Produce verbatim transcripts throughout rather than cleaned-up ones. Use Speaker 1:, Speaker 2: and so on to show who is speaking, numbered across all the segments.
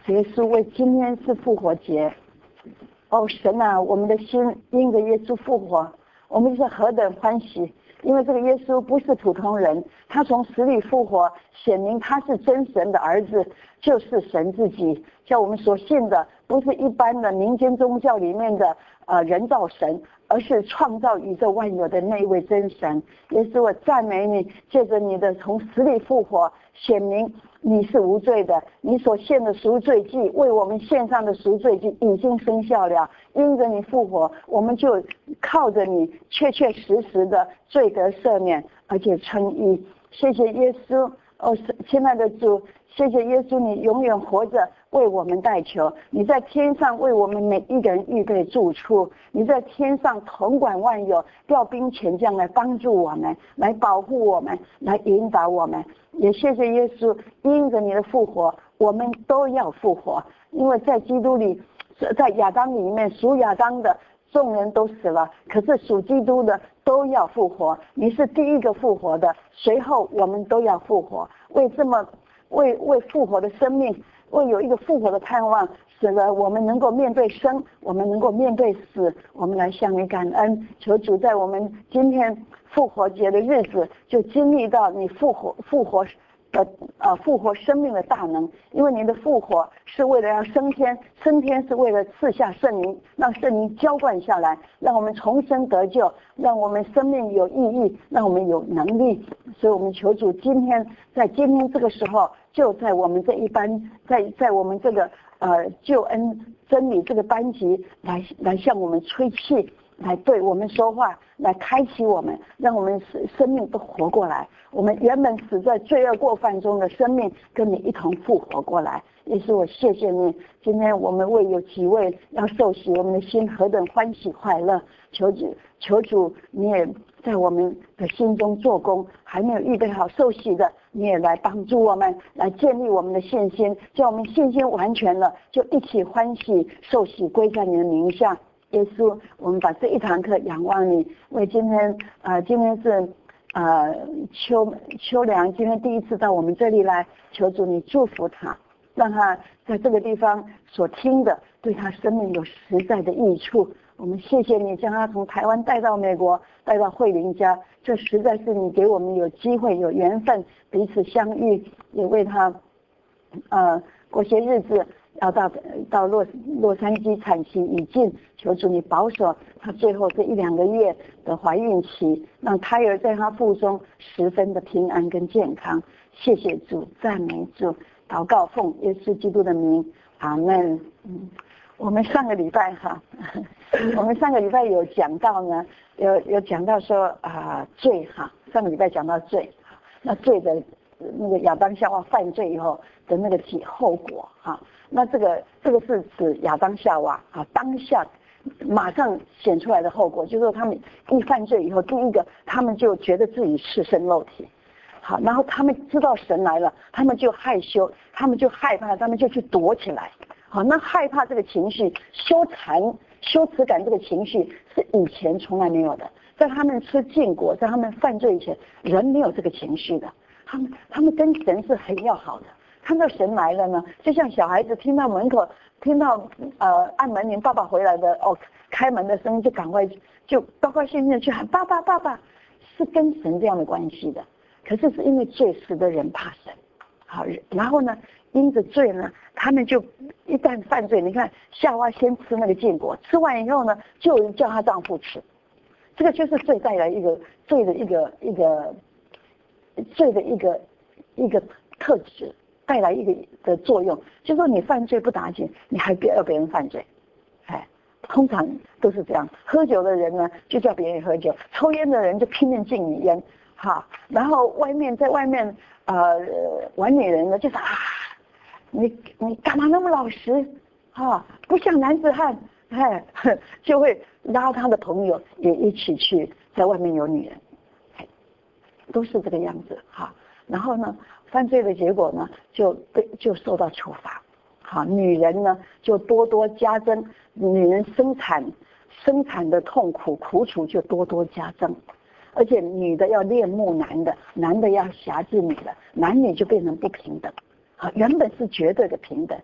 Speaker 1: 耶稣，为今天是复活节，哦神啊，我们的心因着耶稣复活，我们是何等欢喜！因为这个耶稣不是普通人，他从死里复活，显明他是真神的儿子，就是神自己。叫我们所信的不是一般的民间宗教里面的呃人造神，而是创造宇宙万有的那一位真神。耶稣，我赞美你，借着你的从死里复活，显明你是无罪的，你所献的赎罪祭，为我们献上的赎罪祭已经生效了。因着你复活，我们就靠着你确确实实的罪得赦免，而且称义。谢谢耶稣，哦，亲爱的主，谢谢耶稣，你永远活着为我们代求，你在天上为我们每一个人预备住处，你在天上统管万有，调兵遣将来帮助我们，来保护我们，来引导我们。也谢谢耶稣，因着你的复活，我们都要复活，因为在基督里，在亚当里面，属亚当的众人都死了，可是属基督的都要复活。你是第一个复活的，随后我们都要复活。为这么为为复活的生命，为有一个复活的盼望，使得我们能够面对生，我们能够面对死，我们来向你感恩。求主在我们今天复活节的日子，就经历到你复活复活的呃复活生命的大能，因为您的复活是为了要升天，升天是为了赐下圣灵，让圣灵浇灌下来，让我们重生得救，让我们生命有意义，让我们有能力。所以我们求主今天在今天这个时候，就在我们这一班在在我们这个呃救恩真理这个班级来来向我们吹气，来对我们说话，来开启我们，让我们生命都活过来。我们原本死在罪恶过犯中的生命，跟你一同复活过来。也是我谢谢你，今天我们为有几位要受洗，我们的心何等欢喜快乐。求主，求主，你也在我们的心中做工，还没有预备好受洗的，你也来帮助我们，来建立我们的信心，叫我们信心完全了，就一起欢喜受洗归在你的名下。耶稣，我们把这一堂课仰望你，为今天呃今天是呃秋秋良今天第一次到我们这里来，求主你祝福他，让他在这个地方所听的对他生命有实在的益处。我们谢谢你将他从台湾带到美国，带到慧灵家，这实在是你给我们有机会有缘分彼此相遇，也为他呃过些日子要到到洛洛杉矶产期已尽，求主你保守他最后这一两个月的怀孕期，让胎儿在他腹中十分的平安跟健康。谢谢主，赞美主，祷告奉耶稣基督的名，阿们。嗯，我们上个礼拜哈，我们上个礼拜有讲到呢，有有讲到说啊、呃、罪哈，上个礼拜讲到罪，那罪的那个亚当夏娃犯罪以后的那个体后果哈，那这个这个是指亚当夏娃啊当下马上显出来的后果，就是说他们一犯罪以后，第一个他们就觉得自己赤身露体，好，然后他们知道神来了，他们就害羞，他们就害怕，他们就去躲起来。好，那害怕这个情绪，羞惭、羞耻感这个情绪是以前从来没有的，在他们吃禁果，在他们犯罪以前，人没有这个情绪的。他们他们跟神是很要好的，看到神来了呢，就像小孩子听到门口听到呃按门铃爸爸回来的哦开门的声音，就赶快就高高兴兴的去喊爸爸爸爸，是跟神这样的关系的。可是是因为罪死的人怕神，好，然后呢因着罪呢，他们就一旦犯罪，你看夏娃先吃那个禁果，吃完以后呢，就叫她丈夫吃，这个就是罪带来一个罪的一个一个罪的一个一个特质，带来一个的作用，就是说你犯罪不打紧，你还要别人犯罪，哎，通常都是这样。喝酒的人呢，就叫别人喝酒；抽烟的人就拼命禁你烟，哈。然后外面在外面呃玩女人的，就是啊。你你干嘛那么老实啊？不像男子汉，哎，就会拉他的朋友也一起去在外面有女人，哎，都是这个样子哈。然后呢，犯罪的结果呢，就被就受到处罚。好，女人呢就多多加增，女人生产生产的痛苦苦楚就多多加增，而且女的要恋慕男的，男的要辖制女的，男女就变成不平等。好，原本是绝对的平等，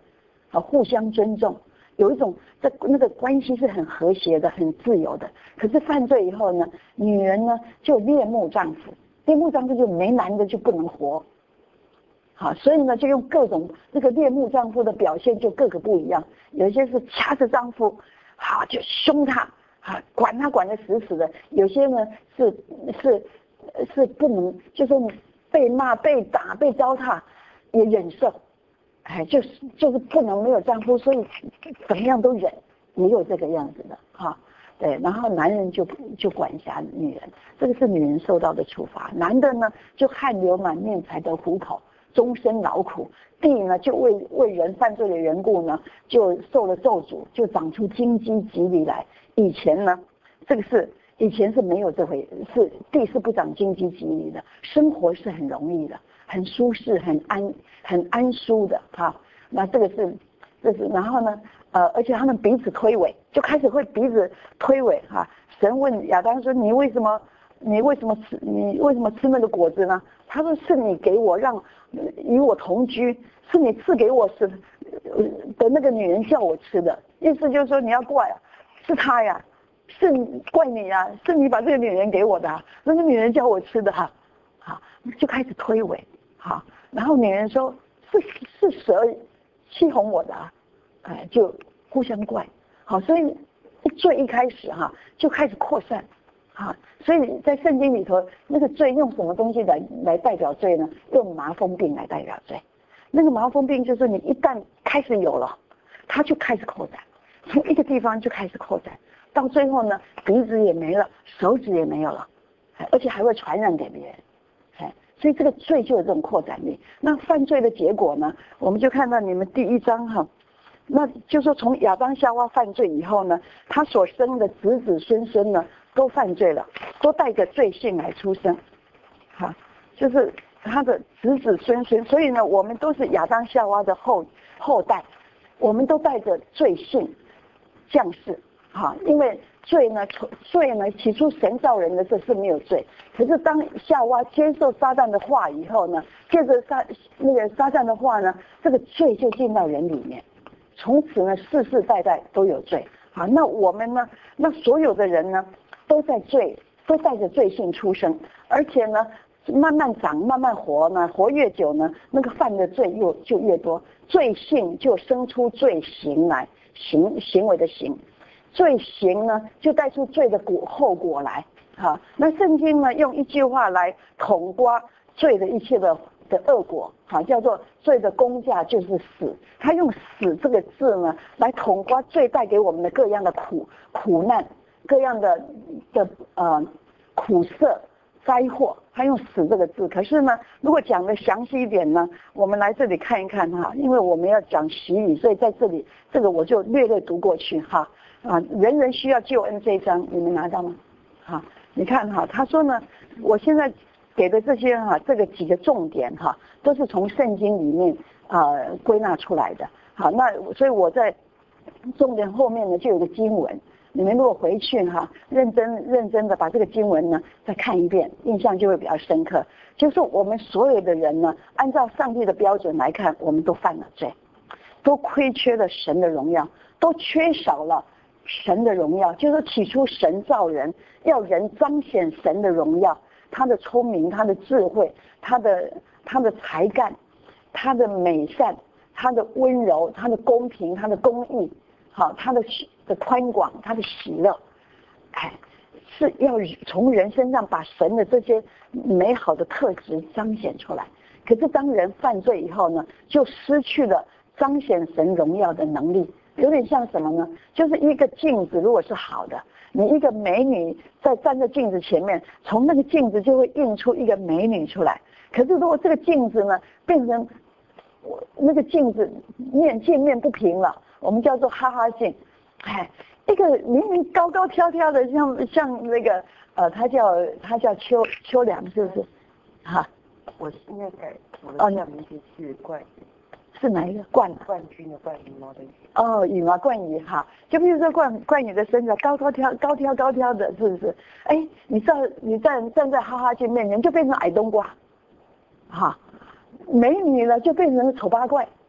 Speaker 1: 啊，互相尊重，有一种这那个关系是很和谐的，很自由的。可是犯罪以后呢，女人呢就恋慕丈夫，恋慕丈夫就没男的就不能活。好，所以呢就用各种这个恋慕丈夫的表现就各个不一样，有一些是掐着丈夫，好就凶他，啊管他管得死死的；有些呢是是是不能，就是被骂、被打、被糟蹋也忍受，哎，就是就是不能没有丈夫，所以怎么样都忍，也有这个样子的哈。对，然后男人就就管辖女人，这个是女人受到的处罚。男的呢就汗流满面才得糊口，终身劳苦。地呢就为为人犯罪的缘故呢，就受了咒诅，就长出荆棘蒺藜来。以前呢，这个是以前是没有这回，是地是不长荆棘蒺藜的，生活是很容易的，很舒适，很安很安舒的哈。那这个是这是，然后呢，呃，而且他们彼此推诿，就开始会彼此推诿哈。神问亚当说：“你为什么你为什么吃你为什么吃那个果子呢？”他说：“是你给我让与我同居，是你赐给我吃的那个女人叫我吃的。”意思就是说你要怪啊，是他呀，是你怪你呀，是你把这个女人给我的、啊，那个女人叫我吃的哈、啊，好就开始推诿哈。然后女人说：“是是蛇欺哄我的啊。”哎，就互相怪。好，所以罪一开始哈、啊、就开始扩散。啊，所以在圣经里头，那个罪用什么东西来来代表罪呢？用麻风病来代表罪。那个麻风病就是你一旦开始有了，它就开始扩展，从一个地方就开始扩展，到最后呢，鼻子也没了，手指也没有了，而且还会传染给别人。哎，所以这个罪就有这种扩展力。那犯罪的结果呢，我们就看到你们第一章哈。那就说从亚当夏娃犯罪以后呢，他所生的子子孙孙呢都犯罪了，都带着罪性来出生，哈，就是他的子子孙孙，所以呢，我们都是亚当夏娃的后后代，我们都带着罪性降世，哈，因为罪呢，罪呢，起初神造人的时候是没有罪，可是当夏娃接受撒旦的话以后呢，借着撒那个撒旦的话呢，这个罪就进到人里面。从此呢，世世代代都有罪。好，那我们呢？那所有的人呢，都在罪，都带着罪性出生，而且呢，慢慢长，慢慢活呢，活越久呢，那个犯的罪又就越多，罪性就生出罪行来，行行为的行，罪行呢就带出罪的果后果来。好，那圣经呢，用一句话来统括罪的一切的。的恶果，好，叫做罪的工价就是死。他用死这个字呢，来统括罪带给我们的各样的苦苦难，各样的的呃苦涩灾祸。他用死这个字。可是呢，如果讲的详细一点呢，我们来这里看一看哈，因为我们要讲习语，所以在这里这个我就略略读过去哈。啊，人人需要救恩这一章，你们拿到吗？好，你看哈，他说呢，我现在。给的这些哈、啊，这个几个重点哈、啊，都是从圣经里面啊归纳出来的。好，那所以我在重点后面呢就有个经文，你们如果回去哈、啊，认真认真的把这个经文呢再看一遍，印象就会比较深刻。就是我们所有的人呢，按照上帝的标准来看，我们都犯了罪，都亏缺了神的荣耀，都缺少了神的荣耀。就是起初神造人，要人彰显神的荣耀。他的聪明，他的智慧，他的他的才干，他的美善，他的温柔，他的公平，他的公义，好，他的的宽广，他的喜乐，哎，是要从人身上把神的这些美好的特质彰显出来。可是当人犯罪以后呢，就失去了彰显神荣耀的能力。有点像什么呢？就是一个镜子，如果是好的，你一个美女在站在镜子前面，从那个镜子就会映出一个美女出来。可是如果这个镜子呢，变成那个镜子面镜面不平了，我们叫做哈哈镜。哎，一个明明高高挑挑的，像像那个呃，他叫他叫秋秋良，是不是？哈，
Speaker 2: 我现在改我的下名字是冠。
Speaker 1: 是哪一个冠、啊？
Speaker 2: 冠军的冠，羽毛的羽。
Speaker 1: 哦，羽毛冠羽哈，就比如说冠冠羽的身材高高挑高挑高挑的，是不是？哎，你站你站站在哈哈镜面前就变成矮冬瓜，哈，美女了就变成丑八怪，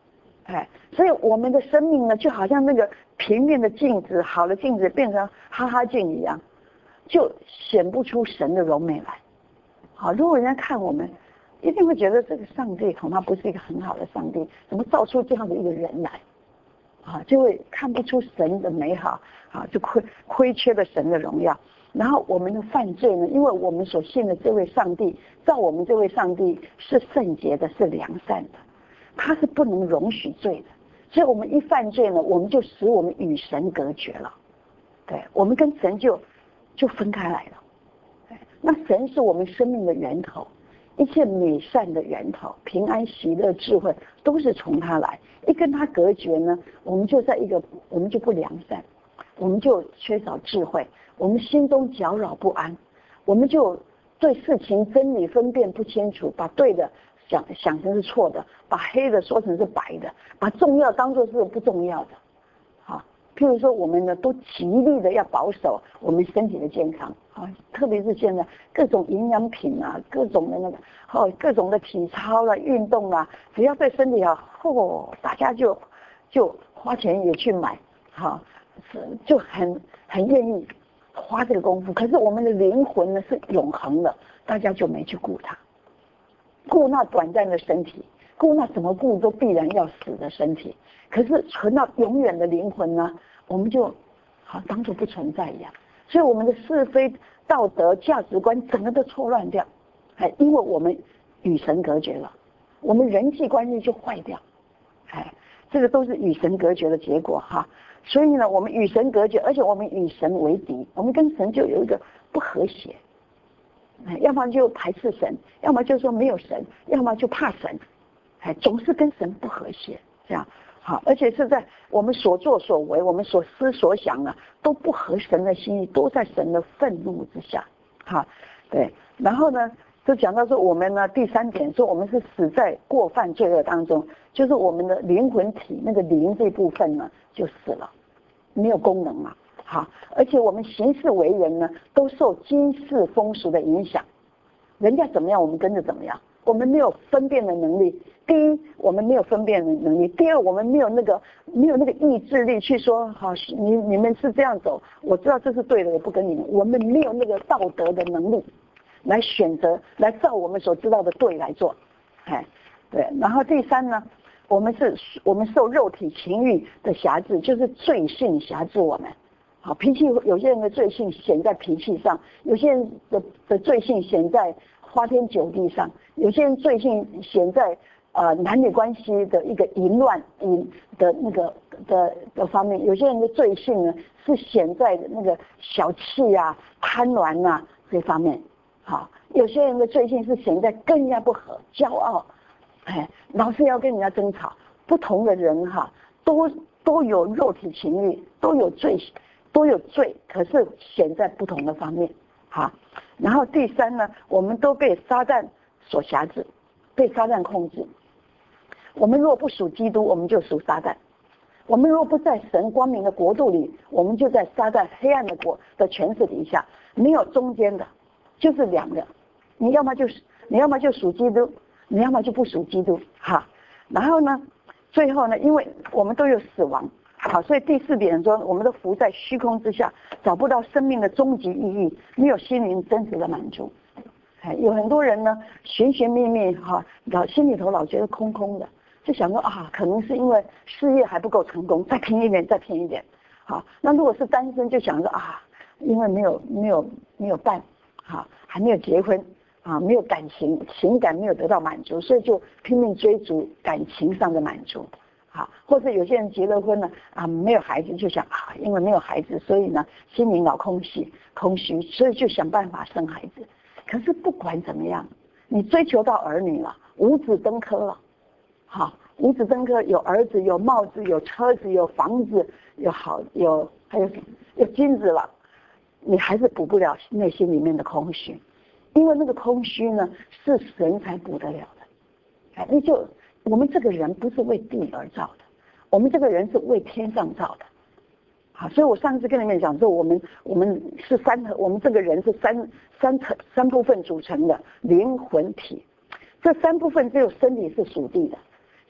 Speaker 1: 哎，所以我们的生命呢，就好像那个平面的镜子，好的镜子变成哈哈镜一样，就显不出神的荣美来。好，如果人家看我们，一定会觉得这个上帝恐怕不是一个很好的上帝，怎么造出这样的一个人来？啊，就会看不出神的美好，啊，就亏亏缺了神的荣耀。然后我们的犯罪呢，因为我们所信的这位上帝，照我们这位上帝是圣洁的，是良善的。他是不能容许罪的，所以我们一犯罪呢，我们就使我们与神隔绝了，对，我们跟神就就分开来了。对，那神是我们生命的源头，一切美善的源头，平安、喜乐、智慧都是从他来。一跟他隔绝呢，我们就在一个，我们就不良善，我们就缺少智慧，我们心中搅扰不安，我们就对事情真理分辨不清楚，把对的想想成是错的，把黑的说成是白的，把重要当作是不重要的。好，譬如说我们呢都极力的要保守我们身体的健康啊，特别是现在各种营养品啊，各种的那个哦，各种的体操啦、运动啦，只要对身体好，哦，大家就就花钱也去买，好，就很很愿意花这个功夫。可是我们的灵魂呢是永恒的，大家就没去顾它。顾那短暂的身体，顾那怎么顾都必然要死的身体，可是存到永远的灵魂呢，我们就好当作不存在一样。所以我们的是非道德价值观整个都错乱掉，哎，因为我们与神隔绝了，我们人际关系就坏掉，哎，这个都是与神隔绝的结果哈。所以呢，我们与神隔绝，而且我们与神为敌，我们跟神就有一个不和谐。要么就排斥神，要么就说没有神，要么就怕神，哎，总是跟神不和谐，这样好，而且是在我们所作所为，我们所思所想呢，都不合神的心意，都在神的愤怒之下，好，对，然后呢，就讲到说我们呢，第三点说我们是死在过犯罪恶当中，就是我们的灵魂体那个灵这部分呢就死了，没有功能了。好，而且我们行事为人呢，都受今世风俗的影响，人家怎么样，我们跟着怎么样。我们没有分辨的能力。第一，我们没有分辨的能力；第二，我们没有那个没有那个意志力去说，好，你你们是这样走，我知道这是对的，我不跟你们。我们没有那个道德的能力来选择，来照我们所知道的对来做。哎，对。然后第三呢，我们是我们受肉体情欲的辖制，就是罪性辖制我们。好，脾气，有些人的罪性显在脾气上，有些人的的罪性显在花天酒地上，有些人罪性显在呃男女关系的一个淫乱淫的那个的的方面，有些人的罪性呢是显在那个小气啊、贪婪啊这方面。好，有些人的罪性是显在跟人家不和、骄傲，哎，老是要跟人家争吵。不同的人哈，都都有肉体情欲，都有罪性。都有罪，可是显在不同的方面，好。然后第三呢，我们都被撒旦所辖制，被撒旦控制。我们若不属基督，我们就属撒旦；我们若不在神光明的国度里，我们就在撒旦黑暗的国的权势底下，没有中间的，就是两个。你要么就是你要么就属基督，你要么就不属基督，哈。然后呢，最后呢，因为我们都有死亡。好，所以第四点说，我们都浮在虚空之下，找不到生命的终极意义，没有心灵真实的满足。哎，有很多人呢，寻寻觅觅，哈，老心里头老觉得空空的，就想说啊，可能是因为事业还不够成功，再拼一点，再拼一点。好，那如果是单身，就想着啊，因为没有没有没有伴，好，还没有结婚，啊，没有感情，情感没有得到满足，所以就拼命追逐感情上的满足。啊，或者有些人结了婚呢，啊，没有孩子就想啊，因为没有孩子，所以呢心灵老空虚，空虚，所以就想办法生孩子。可是不管怎么样，你追求到儿女了，五子登科了，好，五子登科有儿子，有帽子，有车子，有房子，有好有还有有金子了，你还是补不了内心里面的空虚，因为那个空虚呢是神才补得了的，哎，你就。我们这个人不是为地而造的，我们这个人是为天上造的。好，所以我上次跟你们讲说，我们我们是三，我们这个人是三三层三部分组成的灵魂体。这三部分只有身体是属地的，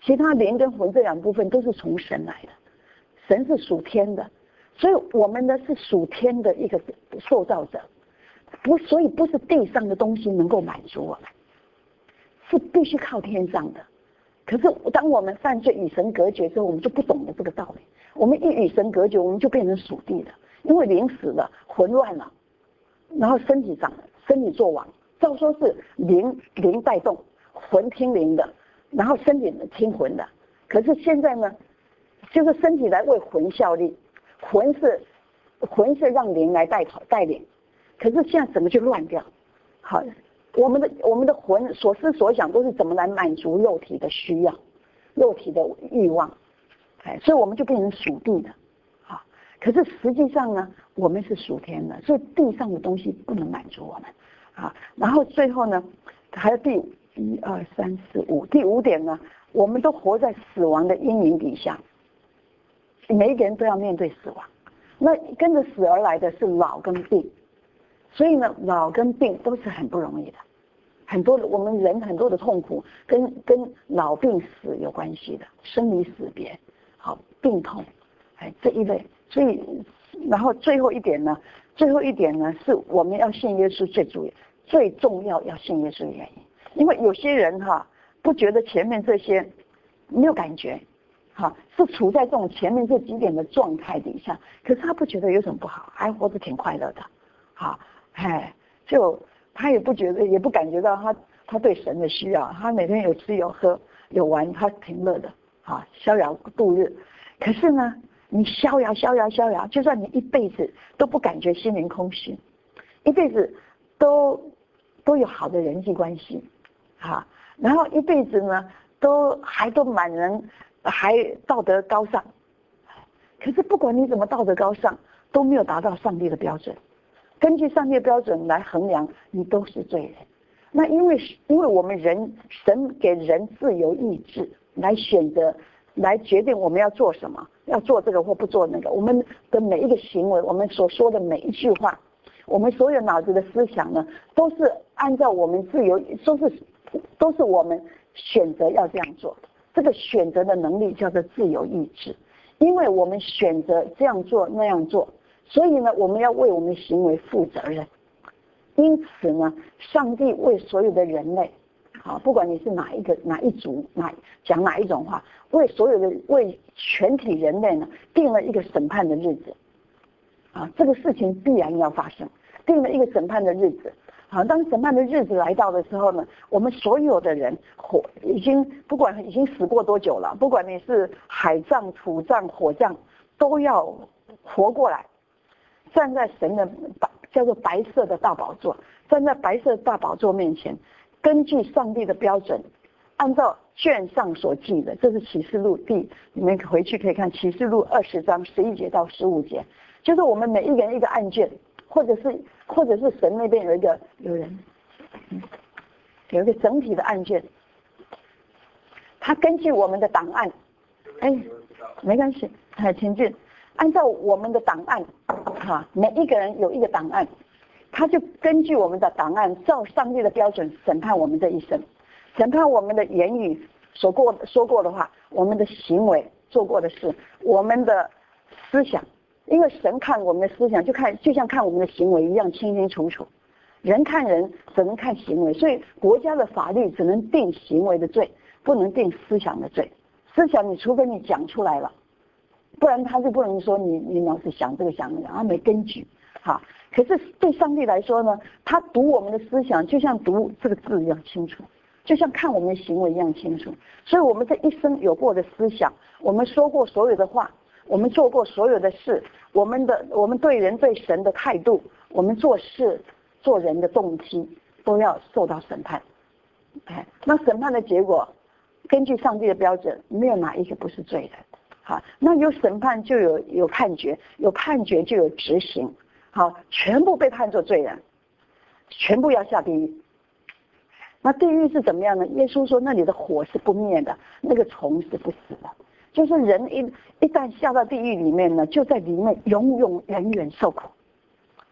Speaker 1: 其他灵跟魂这两部分都是从神来的，神是属天的，所以我们呢是属天的一个受造者，不，所以不是地上的东西能够满足我们，是必须靠天上的。可是当我们犯罪与神隔绝之后，我们就不懂得这个道理。我们一与神隔绝，我们就变成属地的，因为灵死了，混乱了，然后身体长，身体作王。照说是灵灵带动，魂听灵的，然后身体听魂的。可是现在呢，就是身体来为魂效力，魂是魂是让灵来带头带领。可是现在整个就乱掉。好，我们的我们的魂所思所想都是怎么来满足肉体的需要，肉体的欲望。哎，所以我们就变成属地的。好，可是实际上呢，我们是属天的，所以地上的东西不能满足我们。啊，然后最后呢，还有第一二三四五，第五点呢，我们都活在死亡的阴影底下，每一个人都要面对死亡。那跟着死而来的是老跟病，所以呢，老跟病都是很不容易的，很多我们人很多的痛苦跟跟老病死有关系的，生离死别，好，病痛，哎，这一类。所以，然后最后一点呢，最后一点呢，是我们要信耶稣最主要。最重要要信耶稣的原因，因为有些人哈不觉得前面这些没有感觉，哈是处在这种前面这几点的状态底下，可是他不觉得有什么不好，还活得挺快乐的，哈，哎，就他也不觉得也不感觉到他他对神的需要，他每天有吃有喝有玩，他挺乐的，哈，逍遥度日。可是呢，你逍遥逍遥逍遥，就算你一辈子都不感觉心灵空虚，一辈子都都有好的人际关系，啊，然后一辈子呢，都还都满人，还道德高尚，可是不管你怎么道德高尚，都没有达到上帝的标准。根据上帝的标准来衡量，你都是罪人。那因为因为我们人，神给人自由意志来选择，来决定我们要做什么，要做这个或不做那个。我们的每一个行为，我们所说的每一句话，我们所有脑子的思想呢，都是按照我们自由，都是都是我们选择要这样做。这个选择的能力叫做自由意志，因为我们选择这样做那样做，所以呢，我们要为我们的行为负责任。因此呢，上帝为所有的人类，好，不管你是哪一个哪一族，哪讲哪一种话，为所有的为全体人类呢，定了一个审判的日子。啊，这个事情必然要发生，定了一个审判的日子。好，当审判的日子来到的时候呢，我们所有的人火已经不管已经死过多久了，不管你是海葬、土葬、火葬，都要活过来，站在神的白叫做白色的大宝座，站在白色的大宝座面前，根据上帝的标准，按照卷上所记的，这是启示录第，你们回去可以看启示录二十章十一节到十五节，就是我们每一个人一个案卷，或者是或者是神那边有一个有人，嗯，有一个整体的案卷，他根据我们的档案，哎，没关系，哎，请进，按照我们的档案，哈，每一个人有一个档案，他就根据我们的档案，照上帝的标准审判我们这一生，审判我们的言语所过说过的话，我们的行为做过的事，我们的思想。因为神看我们的思想，就看就像看我们的行为一样清清楚楚。人看人只能看行为，所以国家的法律只能定行为的罪，不能定思想的罪。思想你除非你讲出来了，不然他就不能说你你老是想这个想那个，他没根据。好，可是对上帝来说呢，他读我们的思想就像读这个字一样清楚，就像看我们的行为一样清楚。所以我们这一生有过的思想，我们说过所有的话，我们做过所有的事，我们的我们对人对神的态度，我们做事做人的动机，都要受到审判。哎，那审判的结果，根据上帝的标准，没有哪一个不是罪人。好，那有审判就有有判决，有判决就有执行。好，全部被判作罪人，全部要下地狱。那地狱是怎么样呢？耶稣说那里的火是不灭的，那个虫是不死的。就是人一一旦下到地狱里面呢，就在里面永永远远受苦，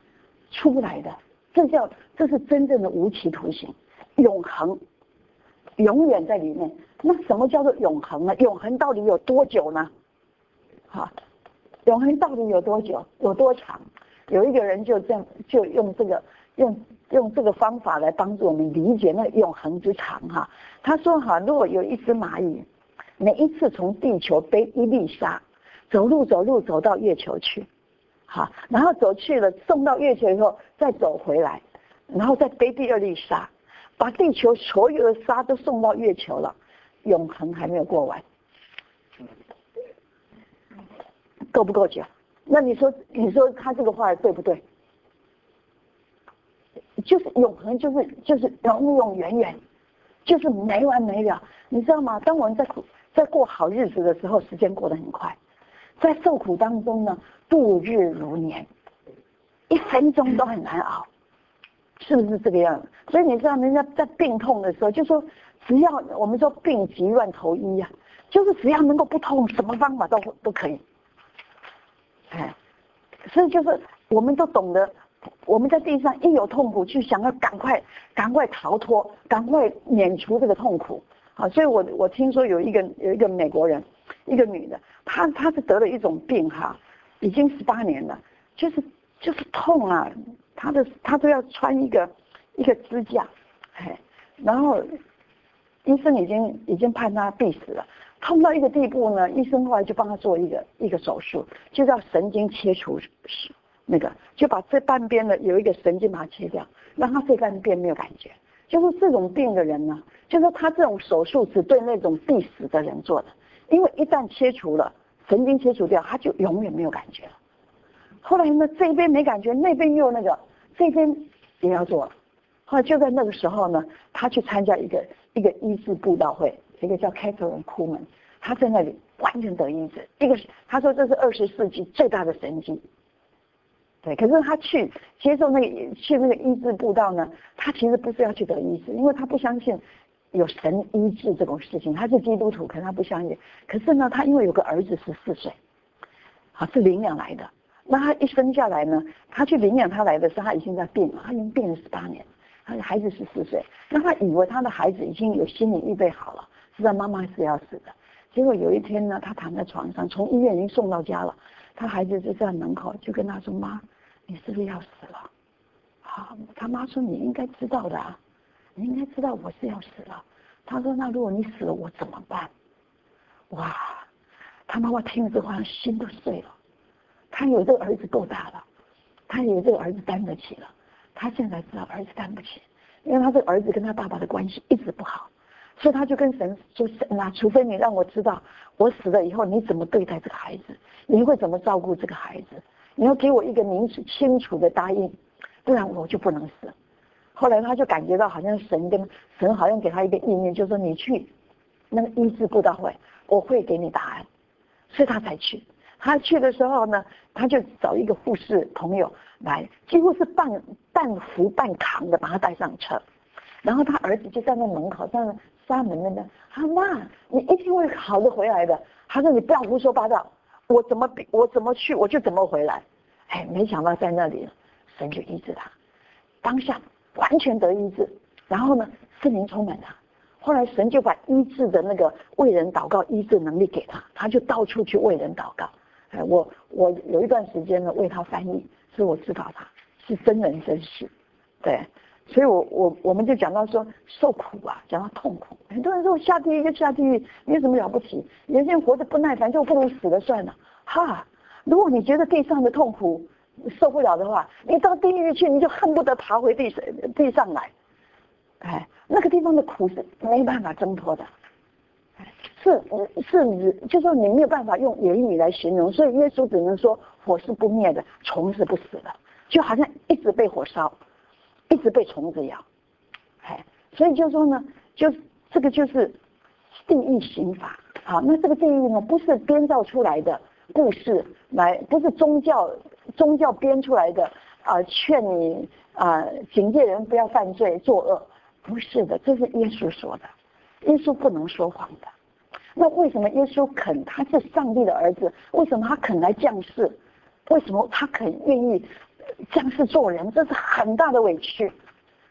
Speaker 1: 出不来的。这叫这是真正的无期徒刑，永恒。 永远在里面。那什么叫做永恒呢？永恒到底有多久呢？好，永恒到底有多久？有多长？有一个人就这样，就用这个用用这个方法来帮助我们理解那个永恒之长哈。他说哈，如果有一只蚂蚁，每一次从地球背一粒沙，走路走路走到月球去，好，然后走去了，送到月球以后再走回来，然后再背第二粒沙，把地球所有的沙都送到月球了，永恒还没有过完，够不够久？那你说，你说他这个话对不对？就是永恒，就是就是永永远远，就是没完没了，你知道吗？当我们在在过好日子的时候，时间过得很快；在受苦当中呢，度日如年，一分钟都很难熬，是不是这个样子？所以你知道，人家在病痛的时候，就说只要我们说病急乱投医呀、啊，就是只要能够不痛，什么方法都都可以。哎，所以就是我们都懂得，我们在地上一有痛苦，就想要赶快赶快逃脱，赶快免除这个痛苦。好，所以我我听说有一个有一个美国人，一个女的，她她是得了一种病哈，已经十八年了，就是就是痛啊，她的她都要穿一个一个支架，哎，然后医生已经已经判她必死了。痛到一个地步呢，医生后来就帮他做一个一个手术，就叫神经切除，那个就把这半边的有一个神经把它切掉，让他这半边没有感觉。就是这种病的人呢，就是他这种手术只对那种必死的人做的，因为一旦切除了神经切除掉，他就永远没有感觉了。后来呢，这边没感觉，那边又那个，这边也要做了。后来就在那个时候呢，他去参加一个一个医治布道会。一个叫 Catherine Kuhlman， 他在那里完全得医治。一个他说这是二十世纪最大的神迹，对。可是他去接受那个去那个医治布道呢，他其实不是要去得医治，因为他不相信有神医治这种事情。他是基督徒，可是他不相信。可是呢，他因为有个儿子十四岁，好是领养来的。那他一生下来呢，他去领养他来的时候，他已经在病了，他已经病了十八年。他的孩子十四岁，那他以为他的孩子已经有心理预备好了。知道妈妈是要死的，结果有一天呢，他躺在床上，从医院已经送到家了，他孩子就在门口就跟他说：“妈，你是不是要死了？”好，他妈说：“你应该知道的啊，你应该知道我是要死了。”他说：“那如果你死了，我怎么办？”哇，他妈妈听了这话，心都碎了。他有这个儿子够大了，他有这个儿子担得起了，他现在知道儿子担不起，因为他这个儿子跟他爸爸的关系一直不好。所以他就跟神说：“神啊，除非你让我知道我死了以后你怎么对待这个孩子，你会怎么照顾这个孩子，你要给我一个明清楚的答应，不然我就不能死。”后来他就感觉到好像神跟神好像给他一个意念，就是说你去那个医治布道会，我会给你答案，所以他才去。他去的时候呢，他就找一个护士朋友来，几乎是半半扶半扛的把他带上车，然后他儿子就在那门口，在那纱门那边，他说：“妈，你一定会好的回来的。”他说：“你不要胡说八道，我怎么我怎么去我就怎么回来。”哎，没想到在那里，神就医治他，当下完全得医治。然后呢，圣灵充满他。后来神就把医治的那个为人祷告医治能力给他，他就到处去为人祷告。哎，我我有一段时间呢为他翻译，所以我知道他是真人真事，对。所以我我我们就讲到说受苦啊，讲到痛苦，很多人说下地狱就下地狱，没什么了不起。有些人活得不耐烦，就不如死了算了。哈，如果你觉得地上的痛苦受不了的话，你到地狱去，你就恨不得爬回地地上来。哎，那个地方的苦是没办法挣脱的，是是，就说你没有办法用言语来形容。所以耶稣只能说火是不灭的，虫是不死的，就好像一直被火烧。一直被虫子咬，哎，所以就说呢，就这个就是地狱刑法。好，那这个地狱呢，不是编造出来的故事，来不是宗教宗教编出来的啊、呃，劝你啊、呃、警戒人不要犯罪作恶，不是的，这是耶稣说的，耶稣不能说谎的。那为什么耶稣肯？他是上帝的儿子，为什么他肯来降世？为什么他肯愿意降世做人？这是很大的委屈，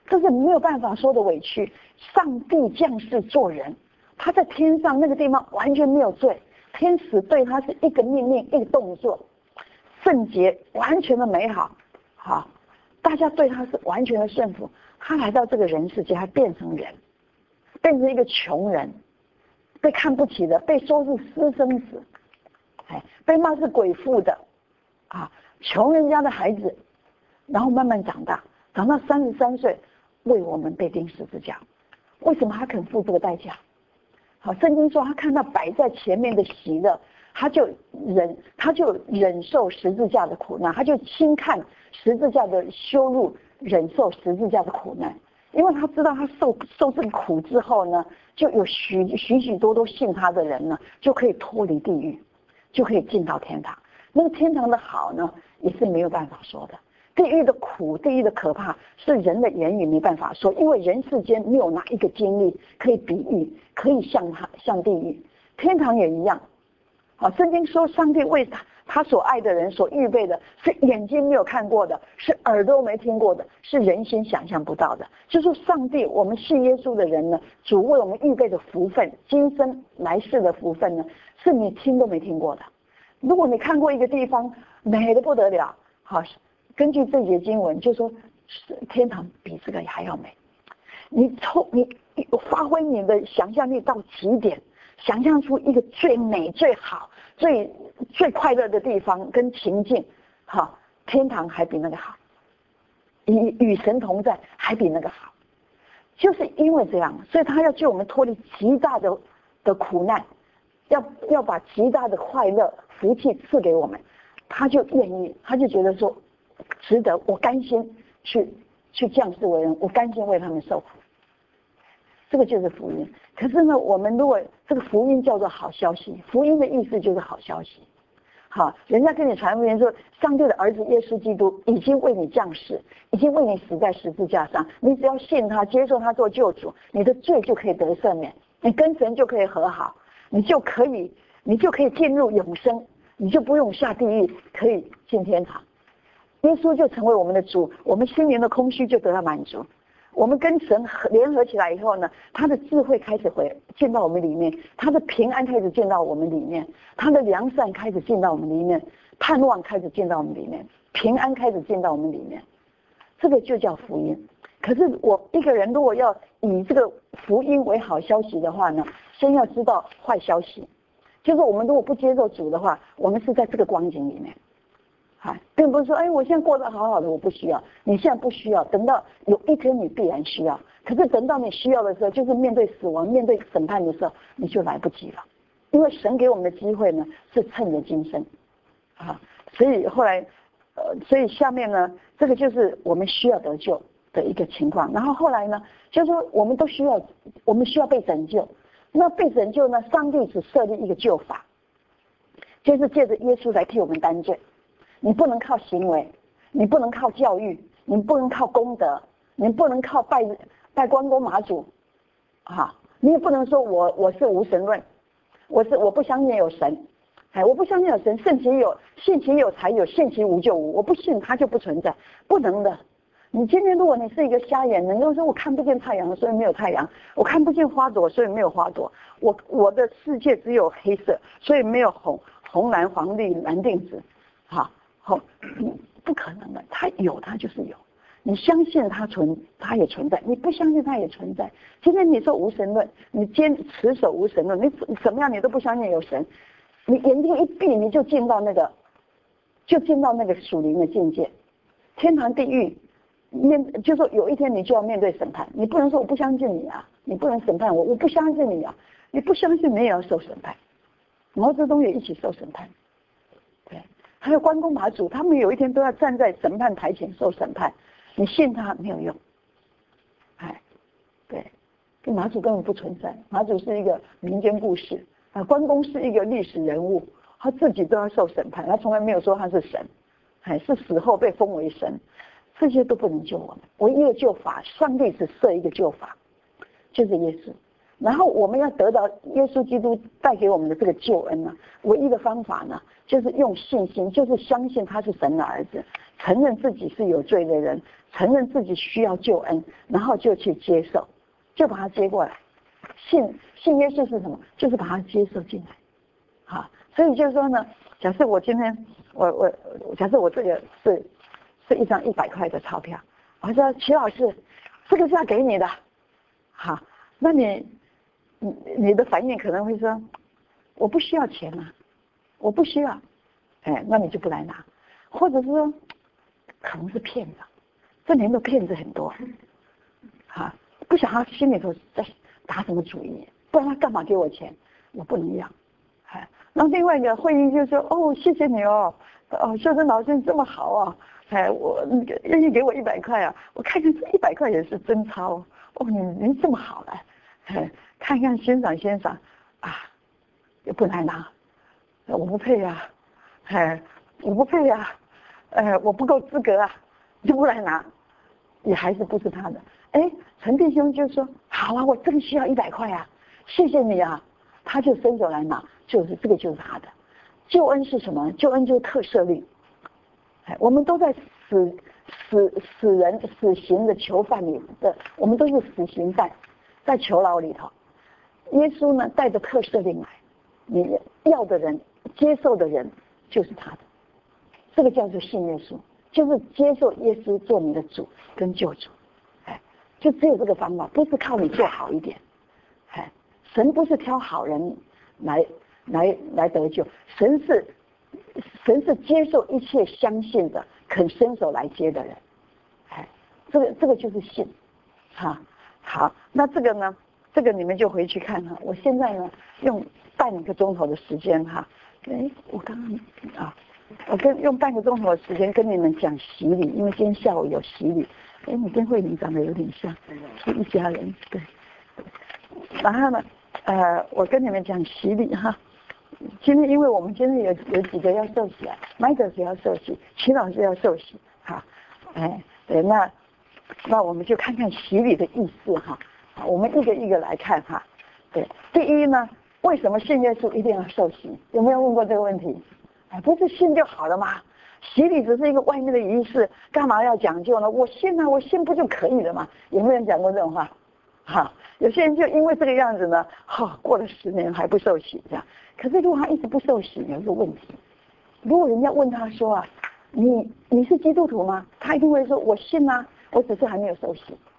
Speaker 1: 这是没有办法说的委屈。上帝降世做人，他在天上那个地方完全没有罪，天使对他是一个命令一个动作，圣洁完全的美好，好，大家对他是完全的顺服。他来到这个人世间，还变成人，变成一个穷人，被看不起的，被说是私生子，哎，被骂是鬼父的啊，穷人家的孩子，然后慢慢长大，长到三十三岁，为我们被钉十字架。为什么他肯付这个代价？好，圣经说他看到摆在前面的喜乐，他就忍，他就忍受十字架的苦难，他就轻看十字架的羞辱，忍受十字架的苦难，因为他知道他受受这个苦之后呢，就有许许许多多信他的人呢，就可以脱离地狱，就可以进到天堂。那个天堂的好呢，也是没有办法说的。地狱的苦，地狱的可怕，是人的言语没办法说，因为人世间没有哪一个经历可以比喻，可以像他像地狱。天堂也一样。好，圣经说上帝为他他所爱的人所预备的，是眼睛没有看过的，是耳朵没听过的，是人心想象不到的。就是上帝，我们信耶稣的人呢，主为我们预备的福分，今生来世的福分呢，是你听都没听过的。如果你看过一个地方美得不得了，好，根据这节经文就说天堂比这个还要美。你抽你发挥你的想象力到极点，想象出一个最美最好最最快乐的地方跟情境，好，天堂还比那个好，与与神同在还比那个好。就是因为这样，所以他要救我们脱离极大的的苦难，要要把极大的快乐福气赐给我们，他就愿意，他就觉得说值得，我甘心去去降世为人，我甘心为他们受苦。这个就是福音。可是呢，我们如果这个福音叫做好消息，福音的意思就是好消息。好，人家跟你传福音说，上帝的儿子耶稣基督已经为你降世，已经为你死在十字架上，你只要信他，接受他做救主，你的罪就可以得赦免，你跟神就可以和好，你就可以你就可以进入永生，你就不用下地狱，可以进天堂。耶稣就成为我们的主，我们心灵的空虚就得到满足。我们跟神联合起来以后呢，他的智慧开始回进到我们里面，他的平安开始进到我们里面，他的良善开始进到我们里面，盼望开始进到我们里面，平安开始进到我们里面。这个就叫福音。可是我一个人如果要以这个福音为好消息的话呢，先要知道坏消息，就是我们如果不接受主的话，我们是在这个光景里面。并不是说哎，我现在过得好好的，我不需要。你现在不需要，等到有一天你必然需要。可是等到你需要的时候，就是面对死亡、面对审判的时候，你就来不及了。因为神给我们的机会呢，是趁着今生啊。所以后来，呃，所以下面呢，这个就是我们需要得救的一个情况。然后后来呢，就是说我们都需要，我们需要被拯救。那被拯救呢，上帝只设立一个救法，就是借着耶稣来替我们担罪。你不能靠行为，你不能靠教育，你不能靠功德，你不能靠拜拜关公妈祖啊！你也不能说我我是无神论，我是我不相信有神，哎，我不相信有神，圣其有，信其有才有，信其无就无，我不信它就不存在，不能的。你今天如果你是一个瞎眼人，就是说我看不见太阳，所以没有太阳；我看不见花朵，所以没有花朵。我我的世界只有黑色，所以没有红红蓝黄绿蓝靛紫，好。好，不可能的，它有，它就是有。你相信它存，它也存在；你不相信它也存在。今天你说无神论，你坚持守无神论，你怎么样你都不相信有神，你眼睛一闭你就进到那个，就进到那个属灵的境界，天堂地狱，面就说有一天你就要面对审判，你不能说我不相信你啊，你不能审判我，我不相信你啊，你不相信你也要受审判，毛泽东也一起受审判。还有关公马祖，他们有一天都要站在审判台前受审判，你信他没有用。哎，对，马祖根本不存在，马祖是一个民间故事啊，关公是一个历史人物，他自己都要受审判，他从来没有说他是神，哎，是死后被封为神，这些都不能救我们。唯一的救法，上帝只设一个救法，就是耶稣。 然后我们要得到耶稣基督带给我们的这个救恩呢，唯一的方法呢，就是用信心，就是相信他是神的儿子，承认自己是有罪的人，承认自己需要救恩，然后就去接受，就把他接过来。信信耶稣是什么？就是把他接受进来。好，所以就是说呢，假设我今天我我假设我这个是是一张一百块的钞票，我说齐老师，这个是要给你的。好，那你你你的反应可能会说，我不需要钱啊，我不需要，哎，那你就不来拿，或者是说可能是骗子，这年头骗子很多，好，不想他心里头在打什么主意，不然他干嘛给我钱？我不能要，哎，然后另外一个会议就说，哦，谢谢你哦，哦，秀珍老师你这么好啊，哎，我那个愿意给我一百块啊，我看看这一百块也是真钞。哦，你您这么好了，哎，看看欣赏欣赏啊，也不来拿，我不配呀、啊，哎，我不配呀、啊，哎，我不够资格啊，就不来拿，也还是不是他的。哎，陈弟兄就说好啊，我真需要一百块啊，谢谢你啊，他就伸手来拿，就是这个就是他的。救恩是什么？救恩就是特赦令，哎，我们都在死。死死人死刑的囚犯里的，我们都是死刑犯，在囚牢里头。耶稣呢带着特赦令来，你要的人接受的人就是他的，这个叫做信耶稣，就是接受耶稣做你的主跟救主。哎，就只有这个方法，不是靠你做好一点。哎，神不是挑好人来来来得救，神是神是接受一切相信的。肯伸手来接的人，哎，这个这个就是信，哈，好，那这个呢，这个你们就回去看哈。我现在呢用半个钟头的时间哈，哎，我刚刚啊，我跟用半个钟头的时间跟你们讲洗礼，因为今天下午有洗礼。哎，你跟慧玲长得有点像，是一家人，对。然后呢，呃，我跟你们讲洗礼哈。今天因为我们今天有有几个要受洗啊，麦克斯要受洗，齐老师要受洗，哈，哎，对，那那我们就看看洗礼的意思哈，我们一个一个来看哈，对，第一呢，为什么信耶稣一定要受洗？有没有问过这个问题？哎，不是信就好了吗？洗礼只是一个外面的仪式，干嘛要讲究呢？我信啊，我信不就可以了吗？有没有人讲过这种话？哈，有些人就因为这个样子呢，哈、哦，过了十年还不受洗这样。可是如果他一直不受洗，有一个问题，如果人家问他说啊，你你是基督徒吗？他一定会说我信啊，我只是还没有受洗。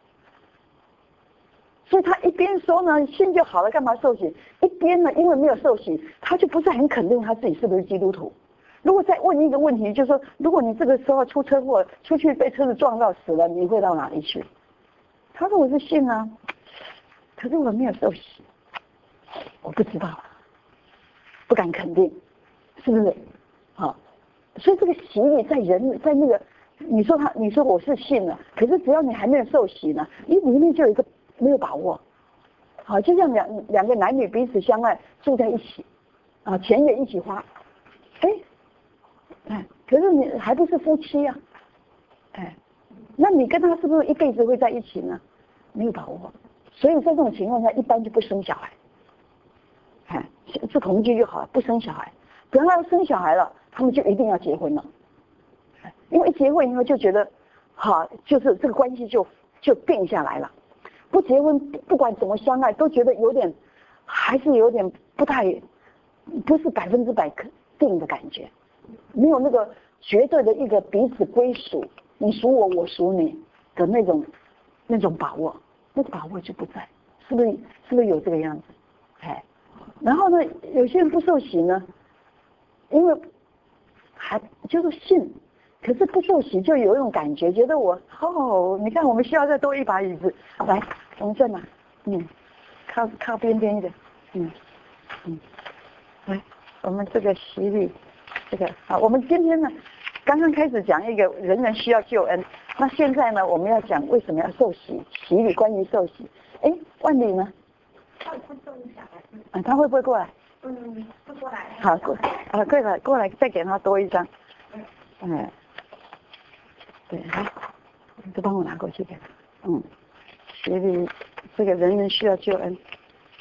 Speaker 1: 所以他一边说呢信就好了，干嘛受洗？一边呢因为没有受洗，他就不是很肯定他自己是不是基督徒。如果再问一个问题，就是说如果你这个时候出车祸，出去被车子撞到死了，你会到哪里去？他说我是信啊，可是我没有受洗，我不知道，不敢肯定，是不是？好，所以这个洗礼在人在那个，你说他，你说我是信了，可是只要你还没有受洗呢，你里面就有一个没有把握。好，就像两两个男女彼此相爱，住在一起，啊，钱也一起花，哎，哎，可是你还不是夫妻啊，哎，那你跟他是不是一辈子会在一起呢？没有把握，所以在这种情况下，一般就不生小孩。哎，是同居就好了，不生小孩。等他要生小孩了，他们就一定要结婚了，因为一结婚以后就觉得，好，就是这个关系就就定下来了。不结婚，不管怎么相爱，都觉得有点，还是有点不太，不是百分之百肯定的感觉，没有那个绝对的一个彼此归属，你属我，我属你的那种那种把握，那个把握就不在，是不是？是不是有这个样子？哎。然后呢，有些人不受洗呢，因为还就是信，可是不受洗就有一种感觉，觉得我哦，你看我们需要再多一把椅子，来，我们在哪？嗯，靠靠边边一点，嗯嗯，来，我们这个洗礼，这个啊，我们今天呢，刚刚开始讲一个人人需要救恩，那现在呢，我们要讲为什么要受洗，洗礼关于受洗，哎，万里呢？
Speaker 3: 他会送小孩子。
Speaker 1: 啊，他会不会过来？
Speaker 3: 嗯，不过来。
Speaker 1: 好，过啊，过来过来，再给他多一张。嗯。哎，对，来，就帮我拿过去给他。嗯，洗礼，这个人人需要救恩。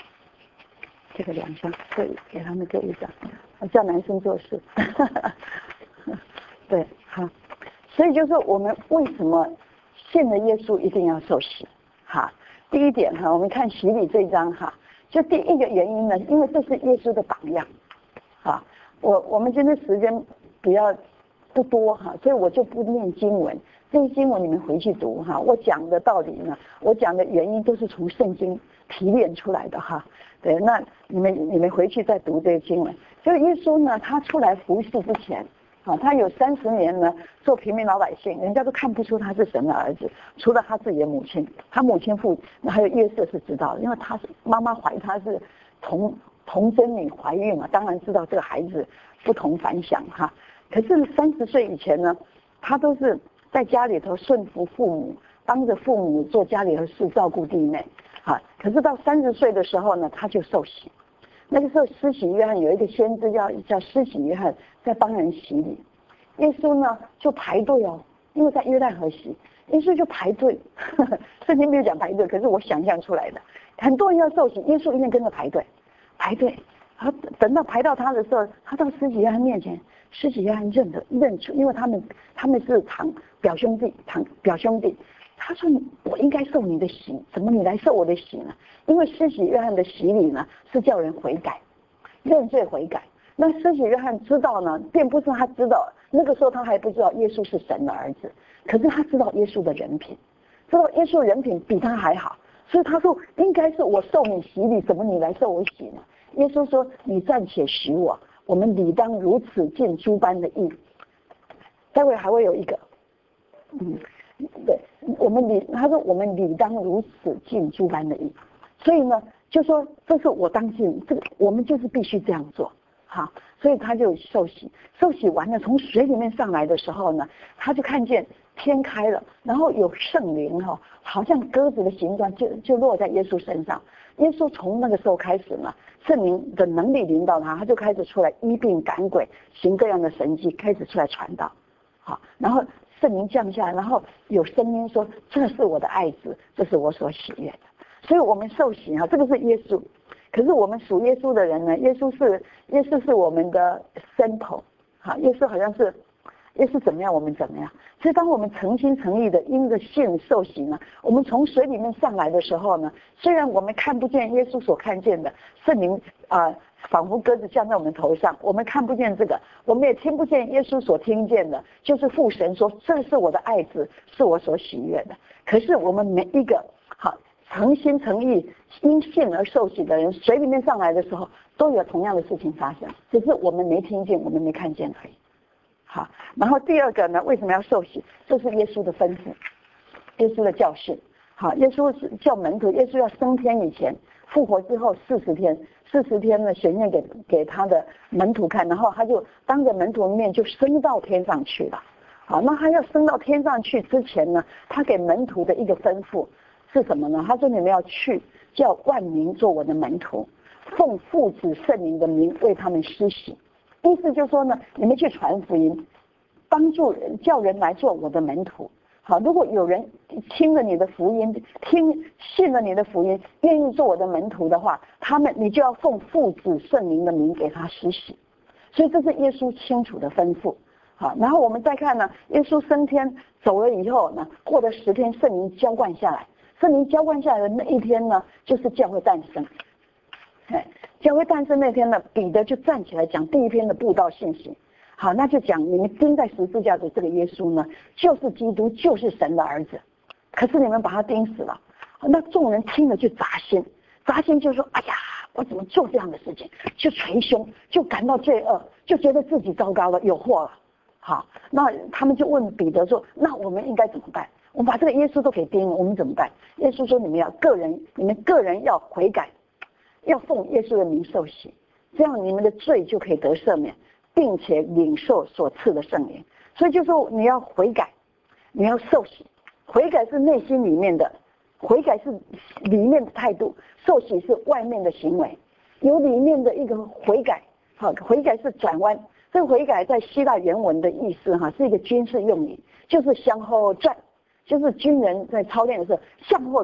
Speaker 1: 这个两张，各给他们各一张，我叫男生做事。对，好，所以就是说我们为什么信了耶稣一定要受洗？哈，第一点哈，我们看洗礼这一章哈，就第一个原因呢，因为这是耶稣的榜样。啊，我我们今天时间比较不多哈，所以我就不念经文，这些经文你们回去读哈。我讲的道理呢，我讲的原因都是从圣经提炼出来的哈。对，那你们你们回去再读这些经文。就耶稣呢，他出来服侍之前，啊，他有三十年呢做平民老百姓，人家都看不出他是神的儿子，除了他自己的母亲，他母亲父还有约瑟是知道的，因为他是妈妈怀他是同。童贞女怀孕嘛，当然知道这个孩子不同凡响哈。可是三十岁以前呢，他都是在家里头顺服父母，帮着父母做家里的事，照顾弟妹啊。可是到三十岁的时候呢，他就受洗。那个时候施洗约翰有一个先知叫叫施洗约翰，在帮人洗礼。耶稣呢就排队哦，因为在约旦河洗，耶稣就排队。圣经没有讲排队，可是我想象出来的，很多人要受洗，耶稣一定跟着排队。排队，然后等到排到他的时候，他到施洗约翰面前，施洗约翰认得认出，因为他们他们是堂表兄弟，堂表兄弟。他说：“我应该受你的洗，怎么你来受我的洗呢？因为施洗约翰的洗礼呢，是叫人悔改、认罪悔改。那施洗约翰知道呢，并不是他知道，那个时候他还不知道耶稣是神的儿子，可是他知道耶稣的人品，知道耶稣人品比他还好。”所以他说应该是我受你洗礼，怎么你来受我洗呢？耶稣说你暂且许我，我们理当如此尽诸般的义。待会还会有一个，嗯，对，我们理他说我们理当如此尽诸般的义。所以呢，就说这是我当尽，这个我们就是必须这样做，好，所以他就受洗，受洗完了从水里面上来的时候呢，他就看见天开了，然后有圣灵哈、哦，好像鸽子的形状就就落在耶稣身上。耶稣从那个时候开始呢，圣灵的能力临到他，他就开始出来医病赶鬼，行各样的神迹，开始出来传道。好，然后圣灵降下来，然后有声音说：“这是我的爱子，这是我所喜悦的。”所以我们受洗哈，这个是耶稣。可是我们属耶稣的人呢，耶稣是耶稣是我们的 sample， 哈，耶稣好像是。耶稣怎么样，我们怎么样。所以当我们诚心诚意的因着信受洗呢，我们从水里面上来的时候呢，虽然我们看不见耶稣所看见的圣灵啊、呃，仿佛鸽子降在我们头上，我们看不见这个，我们也听不见耶稣所听见的，就是父神说这是我的爱子，是我所喜悦的。可是我们每一个好诚心诚意因信而受洗的人，水里面上来的时候都有同样的事情发生，只是我们没听见，我们没看见而已。好，然后第二个呢，为什么要受洗？这是耶稣的吩咐，耶稣的教训。好，耶稣是叫门徒，耶稣要升天以前，复活之后四十天，四十天呢显现给给他的门徒看，然后他就当着门徒面就升到天上去了。好，那他要升到天上去之前呢，他给门徒的一个吩咐是什么呢？他说你们要去，叫万民做我的门徒，奉父子圣灵的名为他们施洗。意思就是说呢，你们去传福音，帮助人，叫人来做我的门徒。好，如果有人听了你的福音，听信了你的福音，愿意做我的门徒的话，他们你就要奉父子圣灵的名给他施洗。所以这是耶稣清楚的吩咐。好，然后我们再看呢，耶稣升天走了以后呢，过了十天，圣灵浇灌下来，圣灵浇灌下来的那一天呢，就是教会诞生。哎，教会诞生那天呢，彼得就站起来讲第一篇的布道信息。好，那就讲你们钉在十字架的这个耶稣呢，就是基督，就是神的儿子。可是你们把他钉死了。那众人听了就扎心，扎心就说：“哎呀，我怎么做这样的事情？”就捶胸，就感到罪恶，就觉得自己糟糕了，有祸了。好，那他们就问彼得说：“那我们应该怎么办？我们把这个耶稣都给钉了，我们怎么办？”耶稣说：“你们要个人，你们个人要悔改。”要奉耶稣的名受洗，这样你们的罪就可以得赦免，并且领受所赐的圣灵。所以就说你要悔改，你要受洗。悔改是内心里面的，悔改是里面的态度，受洗是外面的行为。有里面的一个悔改，好，悔改是转弯。这个悔改在希腊原文的意思哈，是一个军事用语，就是向后转，就是军人在操练的时候向后转。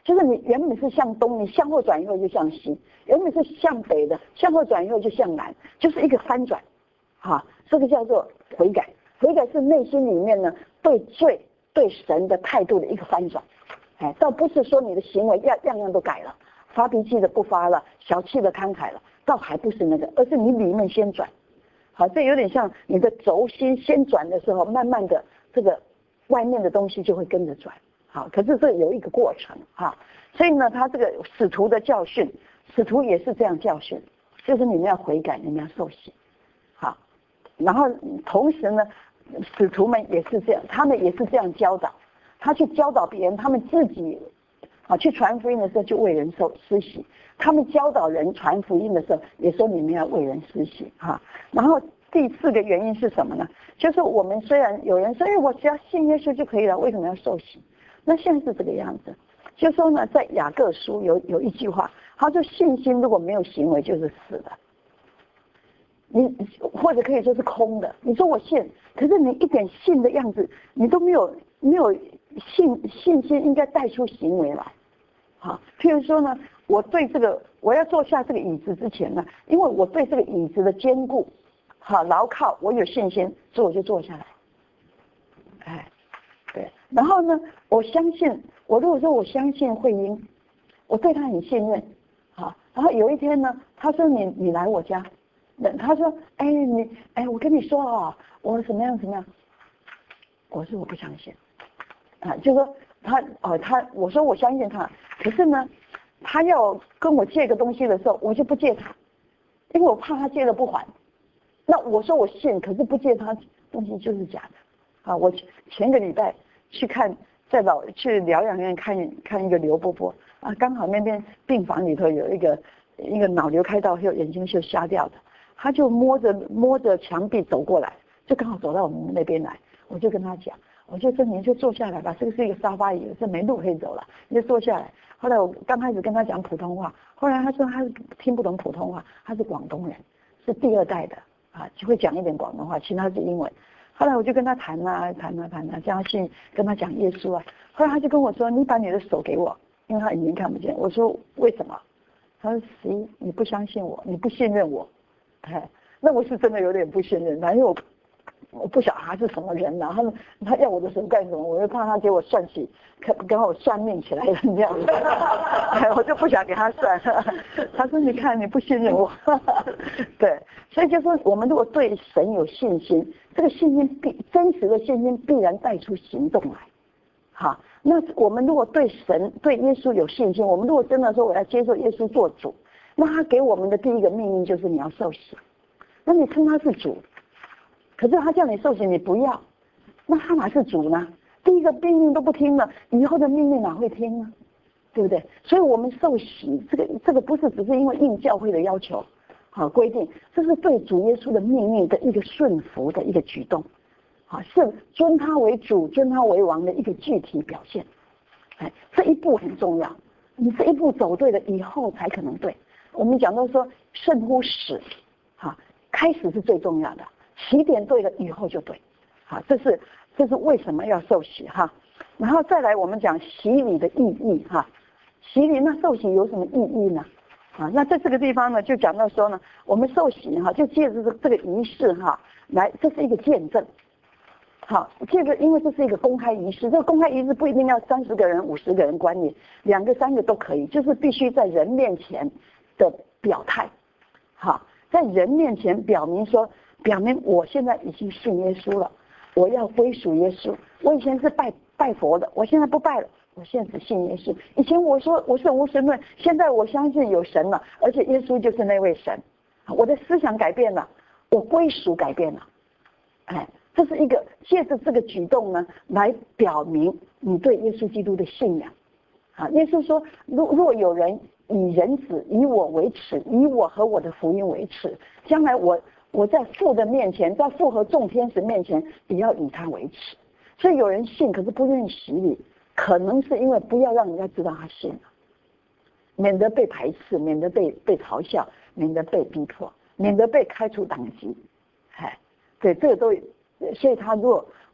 Speaker 1: 就是你原本是向东，你向后转以后就向西；原本是向北的，向后转以后就向南，就是一个翻转。啊，这个叫做悔改。悔改是内心里面呢对罪、对神的态度的一个翻转。哎，倒不是说你的行为样样样都改了，发脾气的不发了，小气的慷慨了，倒还不是那个，而是你里面先转。好，这有点像你的轴心先转的时候，慢慢的这个外面的东西就会跟着转。好，可是这有一个过程啊，所以呢，他这个使徒的教训，使徒也是这样教训，就是你们要悔改，你们要受洗。好，然后同时呢，使徒们也是这样，他们也是这样教导。他去教导别人，他们自己啊去传福音的时候就为人受施洗，他们教导人传福音的时候也说你们要为人施洗啊。然后第四个原因是什么呢？就是我们虽然有人说，哎，我只要信耶稣就可以了，为什么要受洗？那现在是这个样子，就说呢，在雅各书有有一句话，他说信心如果没有行为就是死的。你或者可以说是空的。你说我信，可是你一点信的样子，你都没有没有信信心应该带出行为来。好，譬如说呢，我对这个我要坐下这个椅子之前呢，因为我对这个椅子的坚固，好牢靠，我有信心，所以我就坐下来。哎，对，然后呢，我相信，我如果说我相信慧英，我对他很信任，好，然后有一天呢，他说你你来我家。他说：“哎，你哎，我跟你说啊，我怎么样怎么样？”我说我不相信，啊，就说他哦，他我说我相信他，可是呢，他要跟我借个东西的时候，我就不借他，因为我怕他借了不还。那我说我信，可是不借他东西就是假的啊！我前个礼拜去看，在老去疗养院看看一个刘伯伯啊，刚好那边病房里头有一个一个脑瘤开刀，就眼睛就瞎掉的。他就摸着摸着墙壁走过来，就刚好走到我们那边来。我就跟他讲，我就说你就坐下来吧，这个是一个沙发椅，这没路可以走了，你就坐下来。后来我刚开始跟他讲普通话，后来他说他听不懂普通话，他是广东人，是第二代的啊，就会讲一点广东话，其他是英文。后来我就跟他谈啊谈啊谈啊，这样信跟他讲耶稣啊。后来他就跟我说，你把你的手给我，因为他眼睛看不见。我说为什么？他说行，你不相信我，你不信任我。哎，那我是真的有点不信任他，因为我我不晓得他是什么人，然后他要我的手干什么，我就怕他给我算起，跟我算命起来了这样子，哎，我就不想给他算。他说：“你看，你不信任我。”对，所以就说我们如果对神有信心，这个信心必真实的信心必然带出行动来。好，那我们如果对神、对耶稣有信心，我们如果真的说我要接受耶稣做主。那他给我们的第一个命令就是你要受洗，那你称他是主，可是他叫你受洗你不要，那他哪是主呢？第一个命令都不听了，以后的命令哪会听呢？对不对？所以我们受洗，这个这个不是只是因为应教会的要求，好规定，这是对主耶稣的命令的一个顺服的一个举动，好，是尊他为主、尊他为王的一个具体表现。哎，这一步很重要，你这一步走对了，以后才可能对。我们讲到说胜乎始，哈，开始是最重要的，起点对了，以后就对，好，这是这是为什么要受洗哈。然后再来我们讲洗礼的意义哈，洗礼那受洗有什么意义呢？啊，那在这个地方呢，就讲到说呢，我们受洗哈，就借着这这个仪式哈，来，这是一个见证。好，这个因为这是一个公开仪式，这个公开仪式不一定要三十个人、五十个人观礼，两个、三个都可以，就是必须在人面前的表态，好，在人面前表明说，表明我现在已经信耶稣了，我要归属耶稣。我以前是拜拜佛的，我现在不拜了，我现在只信耶稣。以前我说我是无神论，现在我相信有神了，而且耶稣就是那位神。我的思想改变了，我归属改变了，哎。这是一个借着这个举动呢，来表明你对耶稣基督的信仰。啊，耶稣说，若若有人以人子以我为耻，以我和我的福音为耻，将来我我在父的面前，在父和众天使面前，也要以他为耻。所以有人信，可是不愿意洗礼，可能是因为不要让人家知道他信了，免得被排斥，免得被被嘲笑，免得被逼迫，免得被开除党籍。哎，对，这个都。所以他若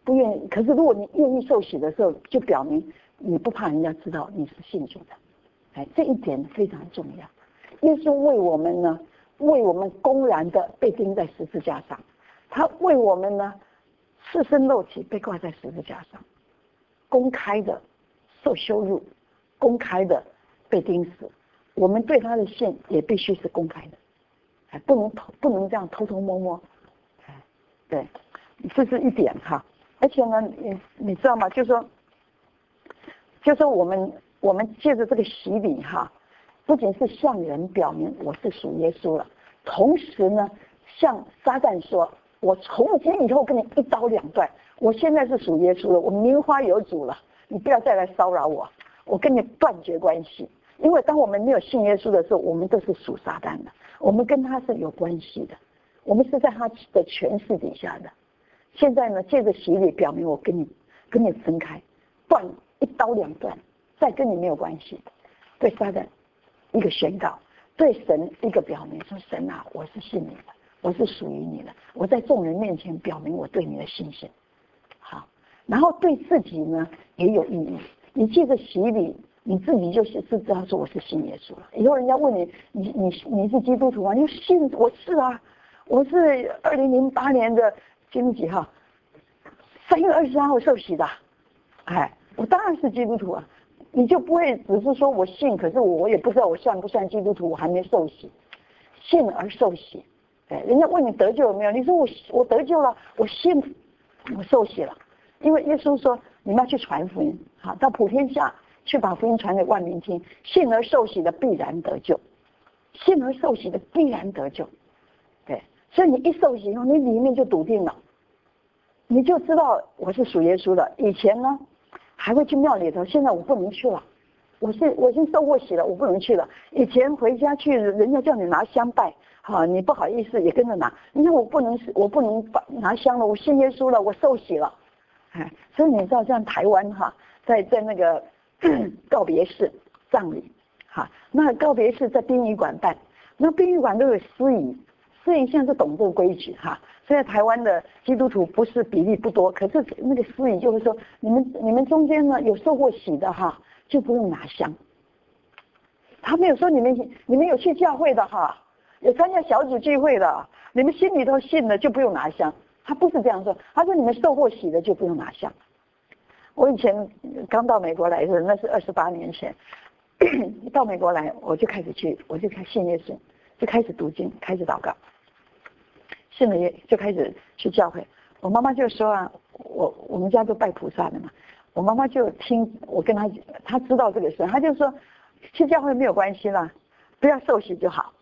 Speaker 1: 不愿意。可是如果你愿意受洗的时候，就表明你不怕人家知道你是信主的，哎，这一点非常重要。耶稣为我们呢，为我们公然的被钉在十字架上，他为我们呢赤身露体被挂在十字架上，公开的受羞辱，公开的被钉死。我们对他的信也必须是公开的，哎，不能偷，不能这样偷偷摸摸，哎，对，这是一点哈。而且呢，你你知道吗？就说，就说我们我们借着这个洗礼哈，不仅是向人表明我是属耶稣了，同时呢，向撒旦说，我从今以后跟你一刀两断，我现在是属耶稣了，我名花有主了，你不要再来骚扰我，我跟你断绝关系。因为当我们没有信耶稣的时候，我们都是属撒旦的，我们跟他是有关系的，我们是在他的权势底下的。现在呢，借着洗礼表明我跟你跟你分开，断一刀两断，再跟你没有关系。对撒旦一个宣告，对神一个表明，说神啊，我是信你的，我是属于你的，我在众人面前表明我对你的信心。好，然后对自己呢也有意义，你借着洗礼。你自己就是知道说我是信耶稣了。以后人家问你，你你你是基督徒啊？你信我是啊，我是二零零八年的今天几号？三月二十三号受洗的，哎，我当然是基督徒啊。你就不会只是说我信，可是我我也不知道我算不算基督徒，我还没受洗，信而受洗。哎，人家问你得救了没有？你说我我得救了，我信，我受洗了，因为耶稣说你们要去传福音，好，到普天下。去把福音传给万民听，信而受洗的必然得救，信而受洗的必然得救。对，所以你一受洗以后，你里面就笃定了，你就知道我是属耶稣的。以前呢，还会去庙里头，现在我不能去了。我是我已经受过洗了，我不能去了。以前回家去，人家叫你拿香拜，好，你不好意思也跟着拿。你看我不能，我不能拿香了，我信耶稣了，我受洗了。哎，所以你知道，像台湾哈，在在那个。告别式葬礼，哈，那告别式在殡仪馆办，那殡仪馆都有司仪，司仪现在是懂这个规矩哈。现在台湾的基督徒不是比例不多，可是那个司仪就会说，你们你们中间呢有受过洗的哈，就不用拿香。他没有说你们你们有去教会的哈，有参加小组聚会的，你们心里头信了就不用拿香。他不是这样说，他说你们受过洗的就不用拿香。我以前刚到美国来的时候，那是二十八年前，到美国来我就开始去，我就开始信耶稣，就开始读经，开始祷告，信了耶就开始去教会。我妈妈就说啊，我我们家都拜菩萨的嘛，我妈妈就听我跟她，她知道这个事，她就说去教会没有关系啦，不要受洗就好。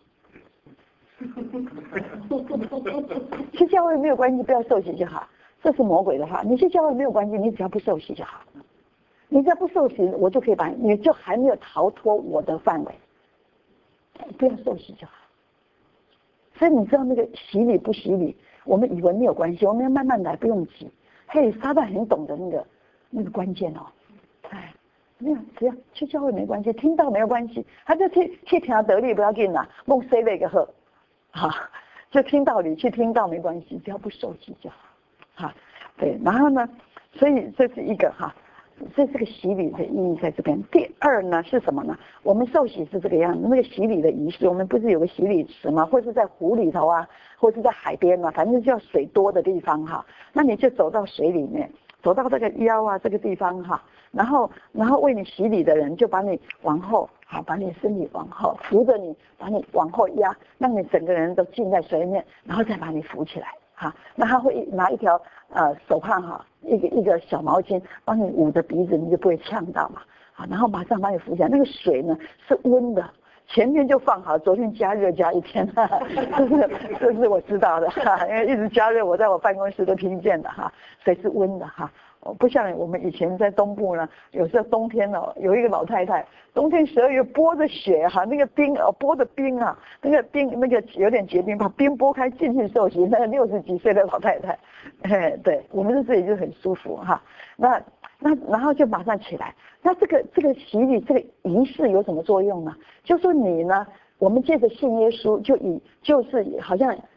Speaker 1: 去教会没有关系，不要受洗就好。这是魔鬼的话，你去教会没有关系，你只要不受洗就好。你只要不受洗，我就可以把你就还没有逃脱我的范围，不要受洗就好。所以你知道那个洗礼不洗礼，我们以为没有关系，我们要慢慢来，不用急。嘿，撒旦很懂得那个那个关键哦，哎，没有，只要去教会没关系，听到没有关系，他就去去听得力不要紧啦，弄 C 了一个喝，哈，就听道理，去听到没关系，只要不受洗就好。哈，对，然后呢，所以这是一个哈，这是个洗礼的意义在这边。第二呢是什么呢？我们受洗是这个样子，那个洗礼的仪式，我们不是有个洗礼池吗？或是在湖里头啊，或是在海边啊，反正就要水多的地方哈。那你就走到水里面，走到这个腰啊这个地方哈，然后然后为你洗礼的人就把你往后，好，把你身体往后扶着你，把你往后压，让你整个人都浸在水里面，然后再把你扶起来。哈，那他会拿一条呃手帕哈，一个一个小毛巾帮你捂着鼻子，你就不会呛到嘛。好，然后马上把你扶起来。那个水呢是温的，前天就放好，昨天加热加一天，哈哈，这是这是我知道的哈，因为一直加热，我在我办公室都听见的哈，水是温的哈。不像我们以前在东部呢，有时候冬天哦，有一个老太太，冬天十二月剥着雪哈，那个冰哦剥着冰啊，那个冰那个有点结冰，把冰剥开进去受洗，那个六十几岁的老太太，哎，对我们在这里就很舒服哈。那那然后就马上起来，那这个这个洗礼这个仪式有什么作用呢？就说你呢，我们借着信耶稣，就以就是好像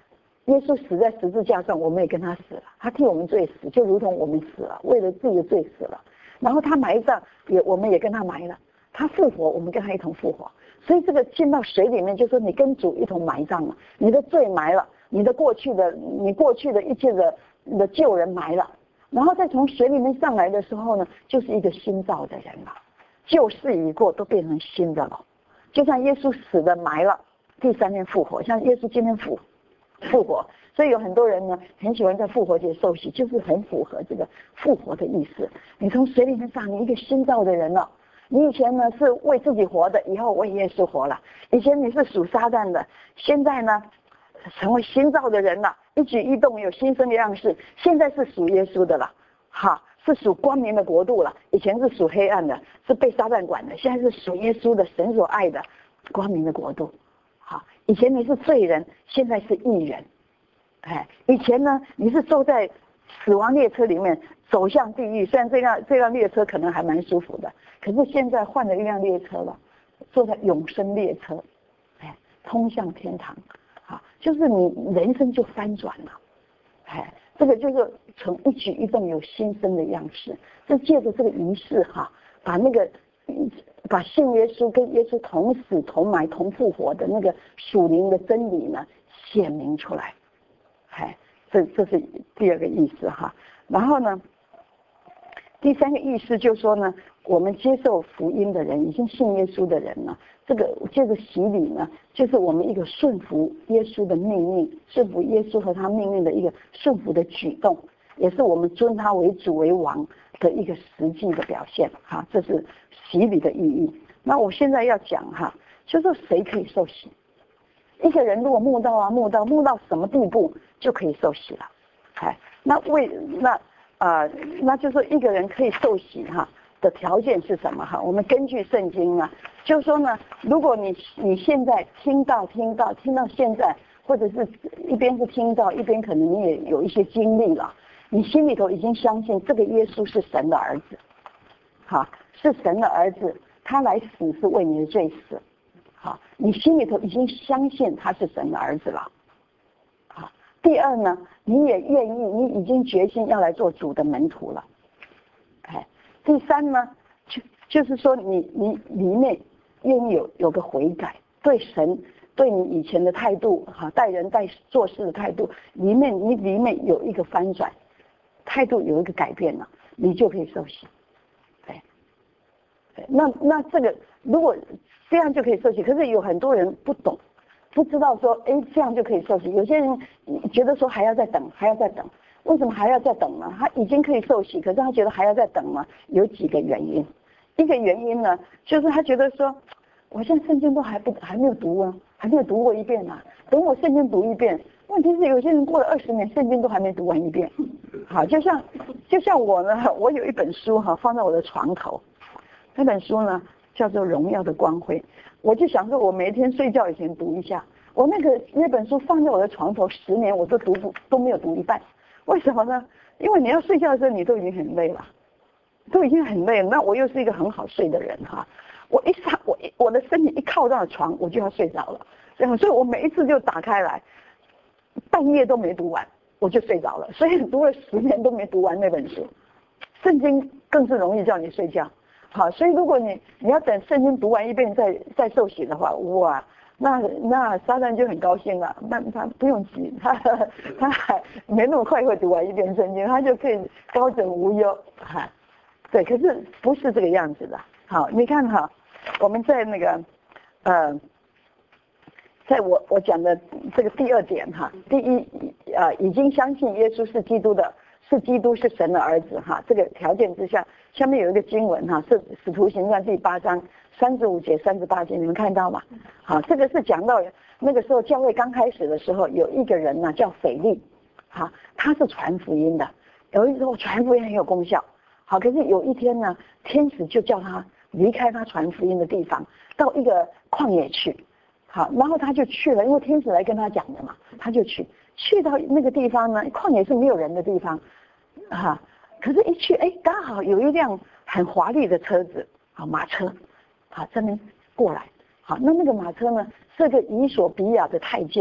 Speaker 1: 耶稣死在十字架上，我们也跟他死了，他替我们罪死，就如同我们死了，为了自己的罪死了。然后他埋葬也，我们也跟他埋了。他复活，我们跟他一同复活。所以这个进到水里面，就说你跟主一同埋葬了，你的罪埋了，你的过去的，你过去的一切的你的旧人埋了，然后再从水里面上来的时候呢，就是一个新造的人了，旧事已过，都变成新的了。就像耶稣死的埋了，第三天复活，像耶稣今天复复活，所以有很多人呢很喜欢在复活节受洗，就是很符合这个复活的意思。你从水里面上，你一个新造的人了。你以前呢是为自己活的，以后为耶稣活了。以前你是属撒旦的，现在呢成为新造的人了，一举一动有新生的样式，现在是属耶稣的了，哈，是属光明的国度了。以前是属黑暗的，是被撒旦管的，现在是属耶稣的，神所爱的光明的国度。好，以前你是罪人，现在是义人。哎，以前呢你是坐在死亡列车里面走向地狱，虽然这辆这辆列车可能还蛮舒服的，可是现在换了一辆列车了，坐在永生列车，哎，通向天堂。啊，就是你人生就翻转了，哎，这个就是从一举一动有新生的样式。就借着这个仪式哈，把那个把信耶稣跟耶稣同死同埋同复活的那个属灵的真理呢显明出来。哎，这这是第二个意思哈。然后呢，第三个意思就是说呢，我们接受福音的人，已经信耶稣的人呢，这个这个洗礼呢，就是我们一个顺服耶稣的命令，顺服耶稣和他命令的一个顺服的举动，也是我们尊他为主为王的一个实际的表现哈。这是洗礼的意义。那我现在要讲哈，就是谁可以受洗？一个人如果慕道啊慕道慕到什么地步就可以受洗了？哎，那为那呃那就是说一个人可以受洗哈的条件是什么哈？我们根据圣经啊，就是说呢，如果你你现在听到听到听到现在，或者是一边是听到，一边可能你也有一些经历了，你心里头已经相信这个耶稣是神的儿子，好，是神的儿子，他来死是为你的罪死。好，你心里头已经相信他是神的儿子了。好，第二呢，你也愿意，你已经决心要来做主的门徒了。哎，第三呢，就就是说你你里面愿意有有个悔改，对神对你以前的态度，哈，待人待做事的态度，里面你里面有一个翻转，态度有一个改变了，你就可以受洗。哎，那那这个如果这样就可以受洗，可是有很多人不懂，不知道说，哎，这样就可以受洗。有些人觉得说还要再等，还要再等。为什么还要再等呢？他已经可以受洗，可是他觉得还要再等呢？有几个原因。一个原因呢，就是他觉得说，我现在圣经都还不还没有读啊，还没有读过一遍啊。等我圣经读一遍，问题是有些人过了二十年，圣经都还没读完一遍。好，就像就像我呢，我有一本书哈，放在我的床头，那本书呢叫做《荣耀的光辉》，我就想说，我每天睡觉以前读一下。我那个那本书放在我的床头十年，我都读不都没有读一半。为什么呢？因为你要睡觉的时候，你都已经很累了，都已经很累了。那我又是一个很好睡的人哈，我一上我一我的身体一靠到床，我就要睡着了。这样，所以我每一次就打开来，半夜都没读完，我就睡着了。所以读了十年都没读完那本书。圣经更是容易叫你睡觉。好，所以如果你你要等圣经读完一遍再再受洗的话，哇，那那撒旦就很高兴了，那他不用急，他他还没那么快会读完一遍圣经，他就可以高枕无忧哈。对，可是不是这个样子的。好，你看哈，我们在那个呃，在我我讲的这个第二点哈，第一呃已经相信耶稣是基督的。是基督是神的儿子哈，这个条件之下，下面有一个经文哈，是使徒行传第八章三十五节三十八节，你们看到吗？好，这个是讲到那个时候教会刚开始的时候，有一个人呢叫腓利，好，他是传福音的，有一时候传福音很有功效，好，可是有一天呢，天使就叫他离开他传福音的地方，到一个旷野去，好，然后他就去了，因为天使来跟他讲的嘛，他就去。去到那个地方呢，旷野是没有人的地方，啊，可是一去，哎，刚好有一辆很华丽的车子，啊，马车，啊，这边过来，好，那那个马车呢是个以索比亚的太监，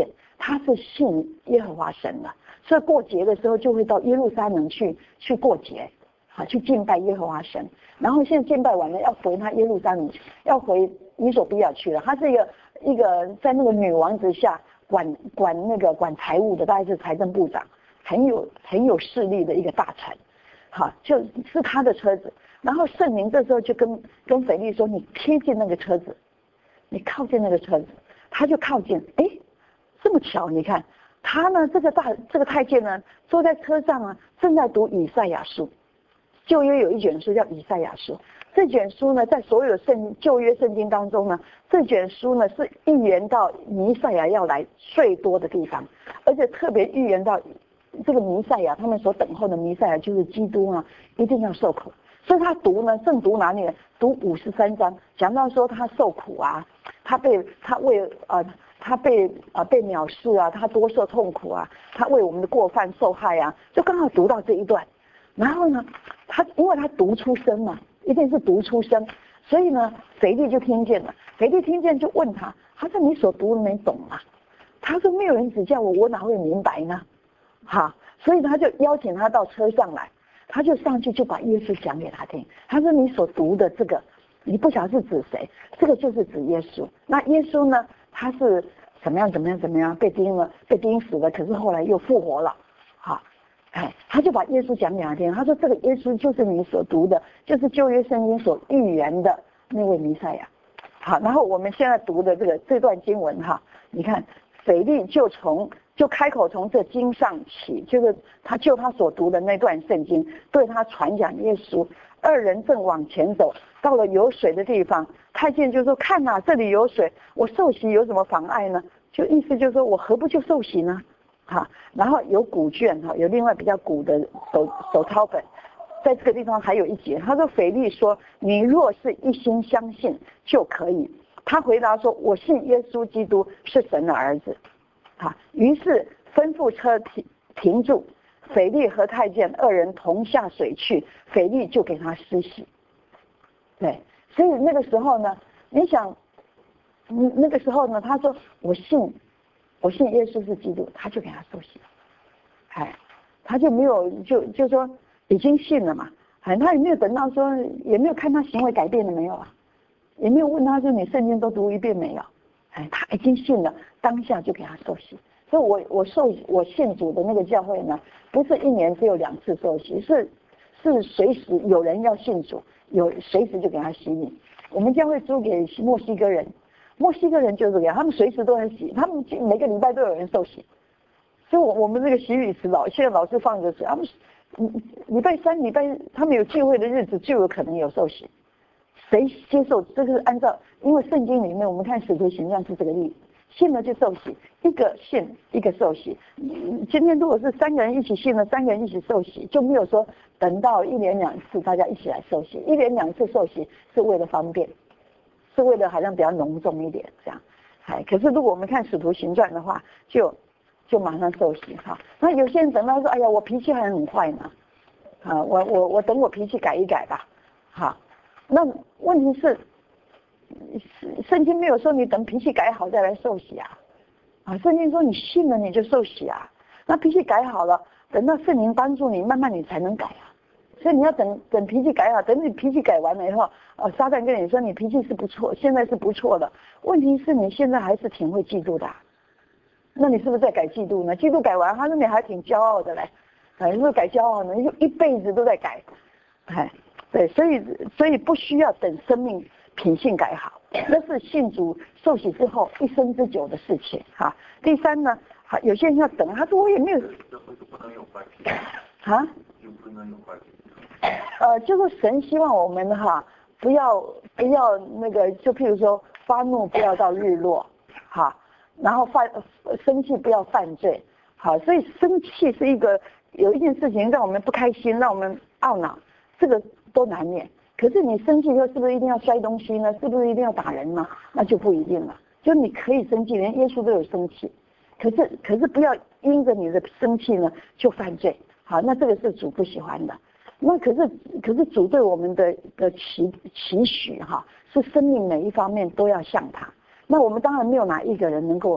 Speaker 1: 他是信耶和华神的，所以过节的时候就会到耶路撒冷去去过节，好去敬拜耶和华神。然后现在敬拜完了，要回他耶路撒冷，要回伊索比亚去了。他是一个一个在那个女王之下管管那个管财务的，大概是财政部长，很有很有势力的一个大臣。好，就是他的车子。然后圣灵这时候就跟跟腓力说：“你贴近那个车子，你靠近那个车子。”他就靠近，哎，这么巧，你看他呢，这个大这个太监呢，坐在车上呢，正在读以赛亚书。旧约有一卷书叫以赛亚书，这卷书呢，在所有圣旧约圣经当中呢，这卷书呢是预言到弥赛亚要来最多的地方，而且特别预言到这个弥赛亚，他们所等候的弥赛亚就是基督啊，一定要受苦。所以他读呢，正读哪里呢？读五十三章，讲到说他受苦啊，他被他为呃他被呃被藐视啊，他多受痛苦啊，他为我们的过犯受害啊，就刚好读到这一段。然后呢，他因为他读出声嘛，一定是读出声，所以呢，腓力就听见了。腓力听见就问他，他说你所读的没懂啊？他说没有人指教我，我哪会明白呢？哈，所以他就邀请他到车上来。他就上去就把耶稣讲给他听，他说你所读的这个，你不晓得是指谁，这个就是指耶稣。那耶稣呢，他是怎么样怎么样怎么样被钉了，被钉死了，可是后来又复活了，好，哎，他就把耶稣讲给他听，他说这个耶稣就是你所读的，就是旧约圣经所预言的那位弥赛亚。好，然后我们现在读的这个这段经文哈，你看腓力就从就开口从这经上起，就是他就他所读的那段圣经对他传讲耶稣。二人正往前走，到了有水的地方，太监就说看哪，这里有水，我受洗有什么妨碍呢？就意思就是说我何不就受洗呢？哈，然后有古卷哈，有另外比较古的手手抄本，在这个地方还有一节，他说腓力说你若是一心相信就可以。他回答说我信耶稣基督是神的儿子。啊，于是吩咐车停停住，腓力和太监二人同下水去，腓力就给他施洗。对，所以那个时候呢，你想，嗯，那个时候呢，他说我信，我信耶稣是基督，他就给他受洗。哎，他就没有就就说已经信了嘛，哎，他也没有等到说，也没有看他行为改变了没有啊，也没有问他说你圣经都读一遍没有。哎，他已经信了，当下就给他受洗。所以我我受我信主的那个教会呢，不是一年只有两次受洗，是是随时有人要信主，有随时就给他洗礼。我们教会租给墨西哥人，墨西哥人就是这样，他们随时都在洗，他们每个礼拜都有人受洗。所以我我们这个洗礼池老现在老是放着水，他们礼拜三礼拜他们有聚会的日子就有可能有受洗。谁接受这个是按照，因为圣经里面我们看使徒行传是这个例子，信了就受洗，一个信一个受洗。今天如果是三个人一起信了，三个人一起受洗，就没有说等到一连两次大家一起来受洗，一连两次受洗是为了方便，是为了好像比较隆重一点这样。哎，可是如果我们看使徒行传的话，就就马上受洗哈。那有些人等到说，哎呀，我脾气还很坏呢，啊，我我我等我脾气改一改吧，哈。那问题是，圣经没有说你等脾气改好再来受洗啊，啊，圣经说你信了你就受洗啊，那脾气改好了，等到圣灵帮助你，慢慢你才能改啊，所以你要等等脾气改好，等你脾气改完了以后，呃，撒旦跟你说你脾气是不错，现在是不错的，问题是你现在还是挺会嫉妒的、啊，那你是不是在改嫉妒呢？嫉妒改完，他说你还挺骄傲的嘞，哎，是不是改骄傲呢？你就一辈子都在改，哎。对，所以所以不需要等生命品性改好，那是信主受洗之后一生之久的事情哈。第三呢，好，有些人要等，他说我也没有，啊，呃，就是神希望我们哈，不要不要那个，就譬如说发怒不要到日落，哈，然后犯生气不要犯罪，好，所以生气是一个有一件事情让我们不开心，让我们懊恼，这个都难免。可是你生气以后是不是一定要摔东西呢？是不是一定要打人呢？那就不一定了。就你可以生气，连耶稣都有生气，可是可是不要因着你的生气呢就犯罪。好，那这个是主不喜欢的。那可是可是主对我们的的期期许哈，是生命每一方面都要像他。那我们当然没有哪一个人能够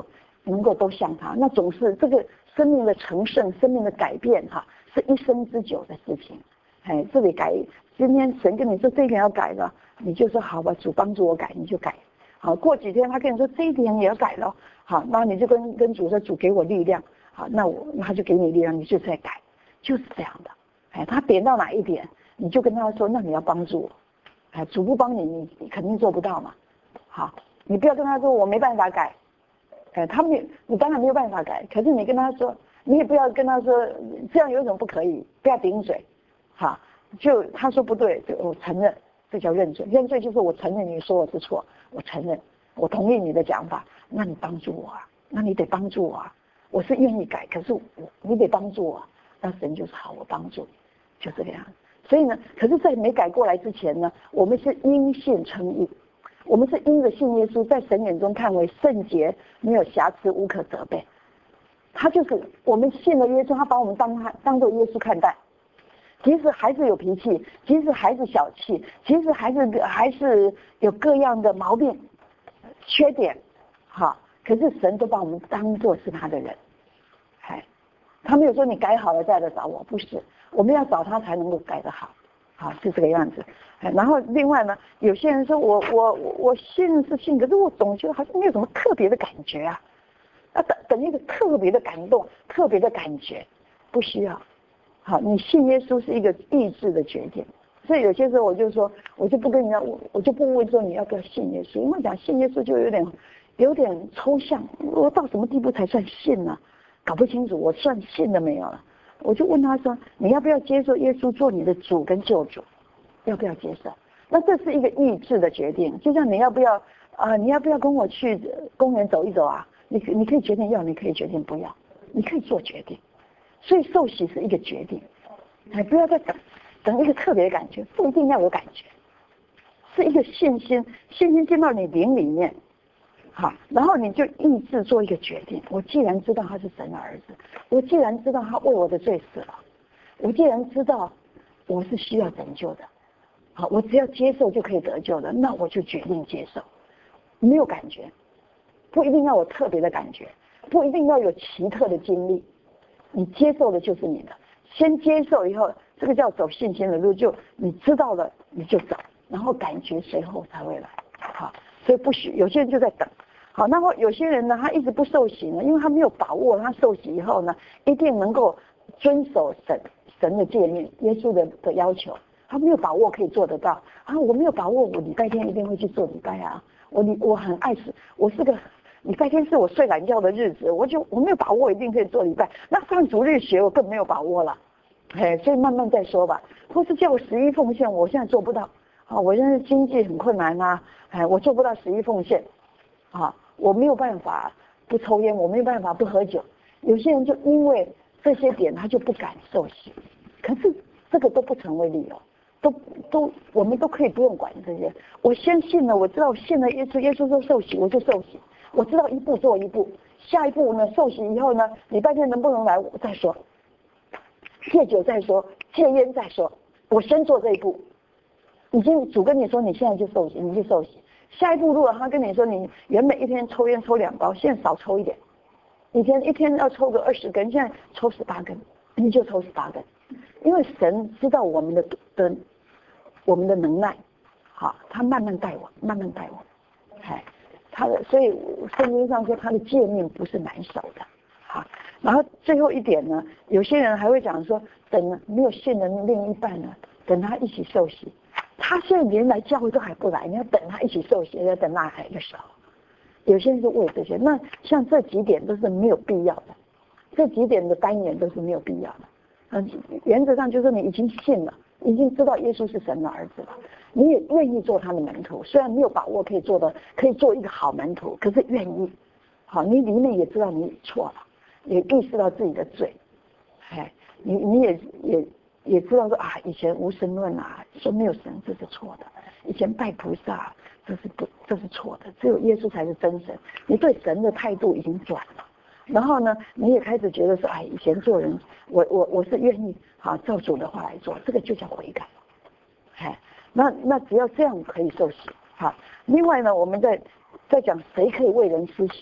Speaker 1: 能够都像他，那总是这个生命的成圣、生命的改变哈，是一生之久的事情。哎，这里改，今天神跟你说这一点要改了，你就说好吧，主帮助我改，你就改。好，过几天他跟你说这一点也要改了，好，那你就跟跟主说，主给我力量，好，那我那他就给你力量，你就再改，就是这样的。哎，他点到哪一点，你就跟他说，那你要帮助我。哎，主不帮你，你你肯定做不到嘛。好，你不要跟他说我没办法改。哎，他没，你当然没有办法改，可是你跟他说，你也不要跟他说这样有什么不可以，不要顶嘴。好，就他说不对，就我承认，这叫认罪。认罪就是我承认你说我是错，我承认，我同意你的讲法，那你帮助我啊，那你得帮助我啊，我是愿意改，可是我你得帮助我，那神就是好，我帮助你，就这个样子。所以呢，可是在没改过来之前呢，我们是因信称义，我们是因着信耶稣，在神眼中看为圣洁，没有瑕疵，无可责备。他就是我们信了耶稣，他把我们当他当做耶稣看待。即使孩子有脾气，即使孩子小气，即使孩子还是有各样的毛病、缺点，好，可是神都把我们当作是他的人。哎，他没有说你改好了再来找我，不是，我们要找他才能够改得好，好，是这个样子。哎，然后另外呢，有些人说我我我信是信，可是我总觉得好像没有什么特别的感觉啊，啊等等一个特别的感动、特别的感觉，不需要。好，你信耶稣是一个意志的决定，所以有些时候我就说，我就不跟人家，我就不问说你要不要信耶稣，因为讲信耶稣就有点有点抽象，我到什么地步才算信呢？搞不清楚，我算信了没有了？我就问他说，你要不要接受耶稣做你的主跟救主？要不要接受？那这是一个意志的决定，就像你要不要啊、呃，你要不要跟我去公园走一走啊？你你可以决定要，你可以决定不要，你可以做决定。所以受洗是一个决定，哎，不要再等等一个特别的感觉，不一定要有感觉，是一个信心，信心进到你灵里面，好，然后你就意志做一个决定。我既然知道他是神的儿子，我既然知道他为我的罪死了，我既然知道我是需要拯救的，好，我只要接受就可以得救的，那我就决定接受，没有感觉，不一定要有特别的感觉，不一定要有奇特的经历。你接受的就是你的，先接受以后，这个叫走信心的路，就你知道了你就走，然后感觉随后才会来，好，所以不许有些人就在等，好，然后有些人呢，他一直不受洗呢，因为他没有把握，他受洗以后呢，一定能够遵守神神的诫命、耶稣的的要求，他没有把握可以做得到啊，我没有把握，我礼拜天一定会去做礼拜啊，我礼我很爱死，我是个。礼拜天是我睡懒觉的日子，我就我没有把握一定可以做礼拜，那上主日学我更没有把握了，哎，所以慢慢再说吧。或是叫我十一奉献，我现在做不到，啊，我现在经济很困难啊，哎，我做不到十一奉献，啊，我没有办法不抽烟，我没有办法不喝酒。有些人就因为这些点，他就不敢受洗，可是这个都不成为理由，都都我们都可以不用管这些。我先信了，我知道我信了耶稣，耶稣说受洗，我就受洗。我知道一步做一步，下一步呢，受洗以后呢，礼拜天能不能来我再说，戒酒再说，戒烟再说，我先做这一步。已经主跟你说你现在就受洗，你就受洗。下一步如果他跟你说你原本一天抽烟抽两包，现在少抽一点，以前一天要抽个二十根，现在抽十八根，你就抽十八根，因为神知道我们的的我们的能耐，好，他慢慢带我，慢慢带我，哎。他的，所以圣经上说他的诫命不是难守的，好，然后最后一点呢，有些人还会讲说，等没有信的另一半呢，等他一起受洗，他现在连来教会都还不来，你要等他一起受洗，要等那海的时候，有些人就为这些，那像这几点都是没有必要的，这几点的单元都是没有必要的，嗯，原则上就是你已经信了。已经知道耶稣是神的儿子了，你也愿意做他的门徒，虽然没有把握可以做的，可以做一个好门徒，可是愿意。好，你里面也知道你错了，也意识到自己的罪，哎，你你也也也知道说啊，以前无神论啊，说没有神这是错的，以前拜菩萨这是不这是错的，只有耶稣才是真神，你对神的态度已经转了。然后呢，你也开始觉得说，哎，以前做人，我我我是愿意，好照主的话来做，这个就叫悔改，哎，那那只要这样可以受洗，好。另外呢，我们在在讲谁可以为人施洗，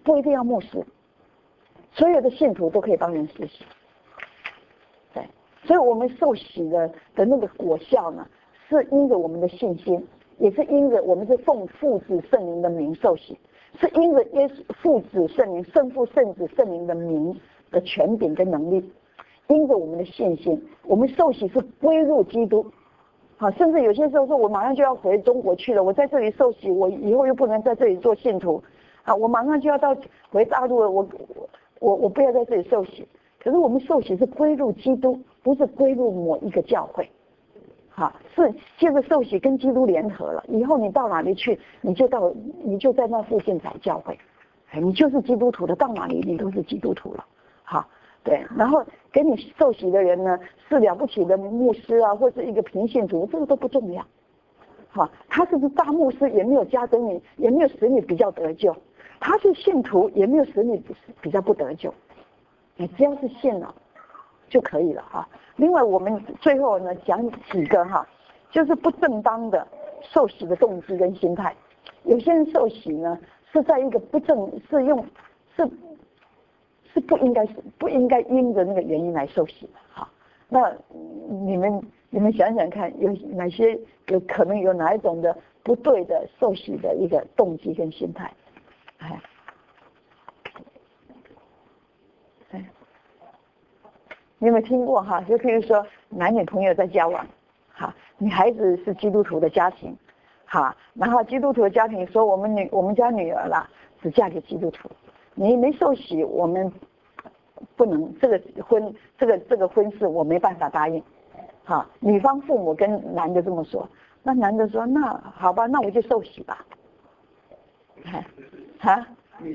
Speaker 1: 不一定要牧师，所有的信徒都可以帮人施洗。对，所以我们受洗的的那个果效呢，是因着我们的信心，也是因着我们是奉父子圣灵的名受洗，是因着耶稣父子圣灵、圣父圣子圣灵的名的权柄跟能力，因着我们的信心，我们受洗是归入基督。好，甚至有些时候说，我马上就要回中国去了，我在这里受洗，我以后又不能在这里做信徒，啊，我马上就要到回大陆了，我我我我不要在这里受洗。可是我们受洗是归入基督，不是归入某一个教会，好，是借着受洗跟基督联合了。以后你到哪里去，你就到你就在那附近找教会，哎，你就是基督徒的，到哪里你都是基督徒了。好，对，然后给你受洗的人呢，是了不起的牧师啊，或是一个平信徒，这个都不重要。好，他是不是大牧师也没有加增你，也没有使你比较得救；他是信徒也没有使你比较不得救。你只要是信了就可以了哈。另外我们最后呢讲几个哈，就是不正当的受洗的动机跟心态。有些人受洗呢是在一个不正，是用是是不应该不应该因着那个原因来受洗的哈。那你们你们想想看，有哪些有可能有哪一种的不对的受洗的一个动机跟心态？哎。你有没有听过哈？就譬如说男女朋友在交往，哈，女孩子是基督徒的家庭，哈，然后基督徒的家庭说我们女我们家女儿啦只嫁给基督徒，你没受洗，我们不能这个婚这个这个婚事我没办法答应，哈，女方父母跟男的这么说，那男的说那好吧，那我就受洗吧，哈，哈。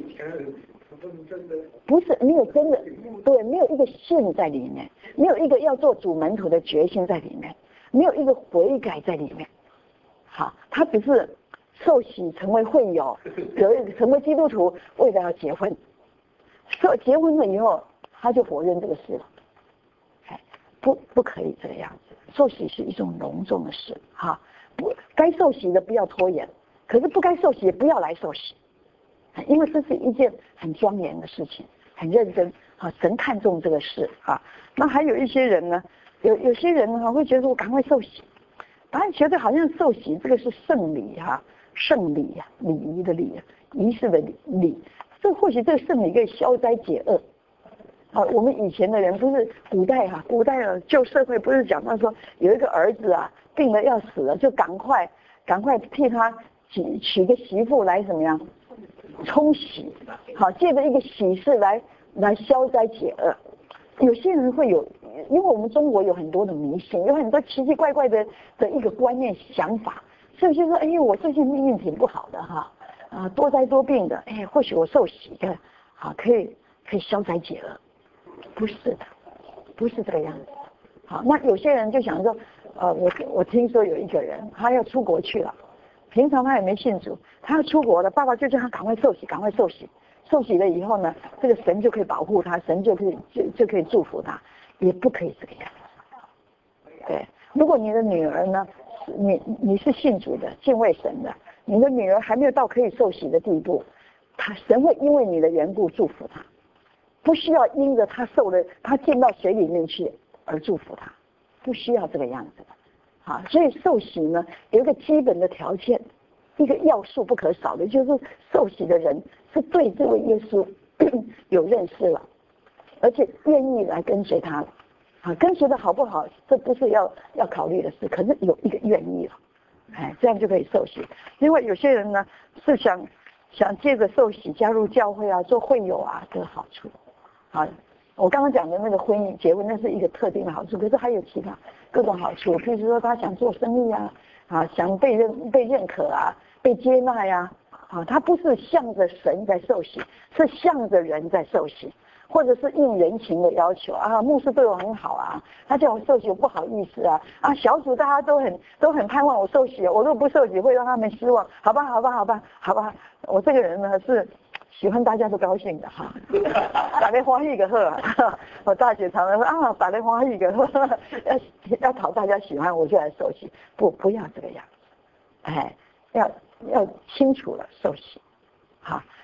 Speaker 1: 不是没有真的，对，没有一个信在里面，没有一个要做主门徒的决心在里面，没有一个悔改在里面。好，他只是受洗成为会友，有成为基督徒，为了要结婚，说结婚了以后他就否认这个事了。哎，不不可以这个样子，受洗是一种隆重的事，哈，不该受洗的不要拖延，可是不该受洗也不要来受洗。因为这是一件很庄严的事情，很认真啊，神看重这个事啊。那还有一些人呢，有有些人呢会觉得我赶快受洗，当然觉得好像受洗这个是圣礼哈，圣礼呀，礼仪的礼，仪式的礼，这或许这个圣礼可以消灾解厄。啊，我们以前的人不是古代哈、啊，古代的旧社会不是讲到说有一个儿子啊病了要死了，就赶快赶快替他娶娶个媳妇来怎么样？冲洗，好，借着一个喜事来来消灾解厄。有些人会有，因为我们中国有很多的迷信，有很多奇奇怪怪的的一个观念想法，所以就说，哎呦，我最近命运挺不好的哈，啊，多灾多病的，哎，或许我受洗的，好，可以可以消灾解厄，不是的，不是这个样子。好，那有些人就想说，呃，我我听说有一个人他要出国去了。平常他也没信主，他要出国了，爸爸就叫他赶快受洗，赶快受洗。受洗了以后呢，这个神就可以保护他，神就可以就就可以祝福他，也不可以这个样子。对，如果你的女儿呢，你你是信主的，敬畏神的，你的女儿还没有到可以受洗的地步，他神会因为你的缘故祝福他，不需要因着他受了他进到水里面去而祝福他，不需要这个样子的。啊，所以受洗呢有一个基本的条件，一个要素不可少的，就是受洗的人是对这位耶稣有认识了，而且愿意来跟随他了。啊，跟随的好不好，这不是要要考虑的事，可是有一个愿意了，哎，这样就可以受洗。因为有些人呢是想想借着受洗加入教会啊，做会友啊，这个好处。啊，我刚刚讲的那个婚姻结婚，那是一个特定的好处，可是还有其他各种好处，譬如说他想做生意啊，啊，想被认被认可啊，被接纳呀，啊，他不是向着神在受洗，是向着人在受洗，或者是应人情的要求啊，牧师对我很好啊，他叫我受洗，我不好意思啊，啊，小组大家都很都很盼望我受洗，我如果不受洗会让他们失望，好吧，好吧，好吧，好吧，我这个人呢是。喜欢大家都高兴的哈，打雷欢喜个贺，我大姐常常说啊，打雷欢喜个贺，要要讨大家喜欢，我就来受洗，不不要这个样子，哎，要要清楚了受洗，好，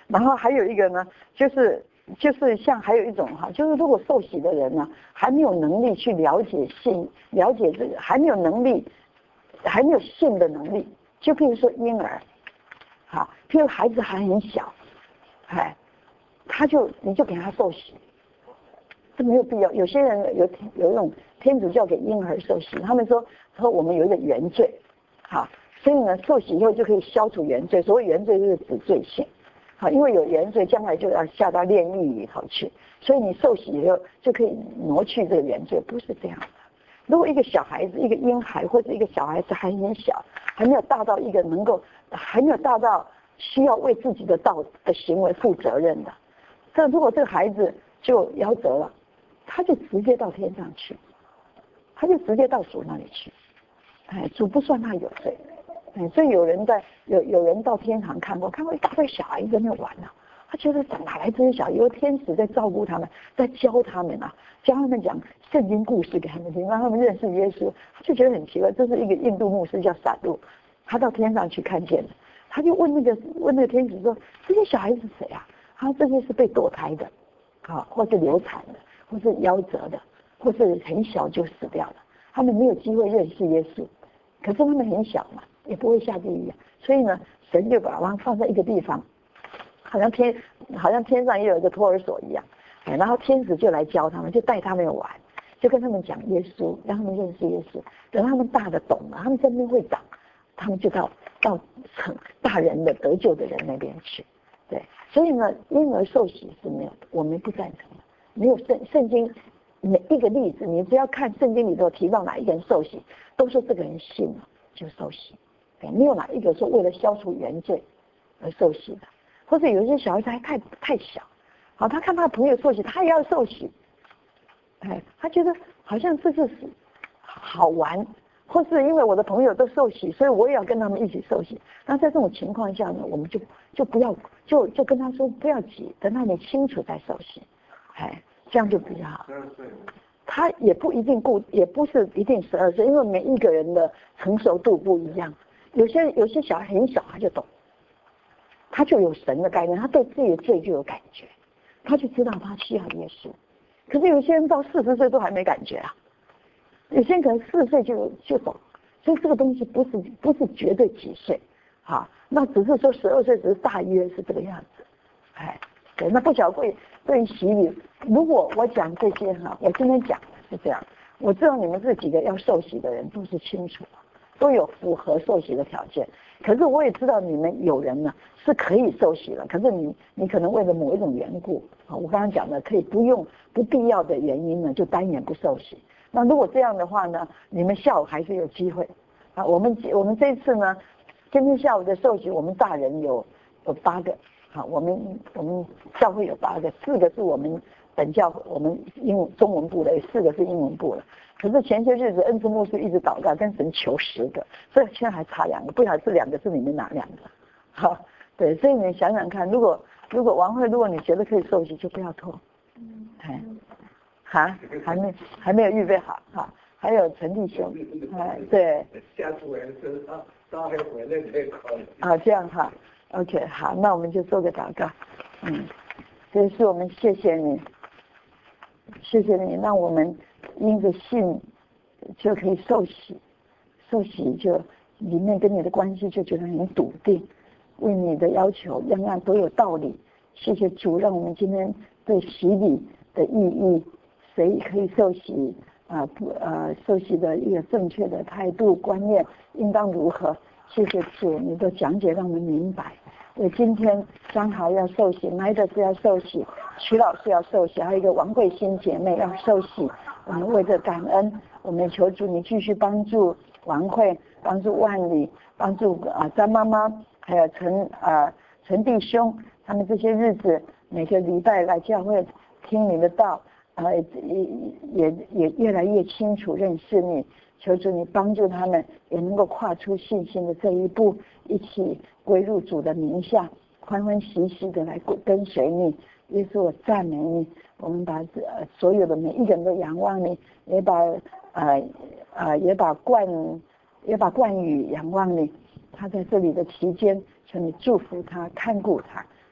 Speaker 1: 然后还有一个呢，就是就是像还有一种哈，就是如果受洗的人呢，还没有能力去了解性，了解这个还没有能力，还没有性的能力，就譬如说婴儿，好，譬如孩子还很小，哎，他就你就给他受洗，这没有必要。有些人有有一种天主教给婴儿受洗，他们说说我们有一个原罪，好，所以呢受洗以后就可以消除原罪。所谓原罪就是指罪性。好，因为有原罪，将来就要下到炼狱里头去，所以你受洗以后就可以挪去这个原罪，不是这样的。如果一个小孩子，一个婴孩或者一个小孩子还很小，还没有大到一个能够，还没有大到需要为自己的道的行为负责任的，这如果这个孩子就夭折了，他就直接到天上去，他就直接到主那里去，哎，主不算他有罪。嗯，所以有人在有有人到天堂看过，看过一大堆小孩在那玩呢、啊，他觉得哪来这些小孩？有天使在照顾他们，在教他们啊，教他们讲圣经故事给他们听，让他们认识耶稣。他就觉得很奇怪，这是一个印度牧师叫萨路，他到天上去看见了，他就问那个问那个天使说：“这些小孩是谁啊？”他说：“这些是被堕胎的，啊，或是流产的，或是夭折的，或是很小就死掉了，他们没有机会认识耶稣，可是他们很小嘛。”也不会下地狱，所以呢，神就把他们放在一个地方，好像天，好像天上也有一个托儿所一样，哎，然后天使就来教他们，就带他们玩，就跟他们讲耶稣，让他们认识耶稣，等他们大的懂了，他们真的会长，他们就到到成大人的得救的人那边去，对，所以呢，婴儿受洗是没有，我们不赞成的，没有圣圣经每一个例子，你只要看圣经里头提到哪一个人受洗，都说这个人信了就受洗。没有哪一个说为了消除原罪而受洗的，或者有一些小孩子还太太小，好，他看他朋友受洗，他也要受洗，哎，他觉得好像这就是好玩，或是因为我的朋友都受洗，所以我也要跟他们一起受洗。那在这种情况下呢，我们就就不要就就跟他说不要急，等到你清楚再受洗，哎，这样就比较好。他也不一定固，也不是一定十二岁，因为每一个人的成熟度不一样。有些有些小孩很小他就懂，他就有神的概念，他对自己的罪就有感觉，他就知道他需要耶稣。可是有些人到四十岁都还没感觉啊，有些人可能四十岁就就懂，所以这个东西不是不是绝对几岁，啊，那只是说十二岁只是大约是这个样子，哎，对，那不晓得对对于洗礼，如果我讲这些哈，我今天讲的是这样，我知道你们这几个要受洗的人都是清楚的。都有符合受洗的条件，可是我也知道你们有人呢是可以受洗了，可是你你可能为了某一种缘故啊，我刚刚讲的可以不用不必要的原因呢就单眼不受洗。那如果这样的话呢，你们下午还是有机会啊。我们我们这一次呢，今天下午的受洗，我们大人有有八个，好，我们我们教会有八个，四个是我们本教我们英文中文部的，四个是英文部的。可是前些日子恩赐牧师一直祷告跟神求十个，所以现在还差两个，不晓得这两个是你们哪两个？好，对，所以你想想看，如果如果王慧，如果你觉得可以受洗，就不要拖。嗯，哎，哈，还没还没有预备好哈，还有陈弟兄，哎，对。
Speaker 4: 下次我是到到还回来再考虑。
Speaker 1: 啊，这样哈 ，OK， 好，那我们就做个祷告，嗯，这是我们谢谢你，谢谢你让我们。因着信就可以受洗，受洗就里面跟你的关系就觉得很笃定，为你的要求样样都有道理。谢谢主，让我们今天对洗礼的意义，谁可以受洗啊？不呃，受洗的一个正确的态度观念应当如何？谢谢主，你的讲解让我们明白。我今天张豪要受洗，麦德斯要受洗，徐老师要受洗，还有一个王慧欣姐妹要受洗。我们为着感恩，我们求主你继续帮助王慧，帮助万里，帮助啊张妈妈，还有陈啊陈弟兄，他们这些日子每个礼拜来教会听你的道，啊也也也越来越清楚认识你。求主你帮助他们也能够跨出信心的这一步，一起归入主的名下，欢欢喜喜的来跟随你。耶稣，我赞美你。我们把呃所有的每一个人都仰望你，也把呃呃也把冠也把冠宇仰望你。他在这里的期间，求你祝福他，看顾他，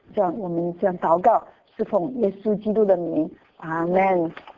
Speaker 1: 这样我们这样祷告，是奉耶稣基督的名，阿门。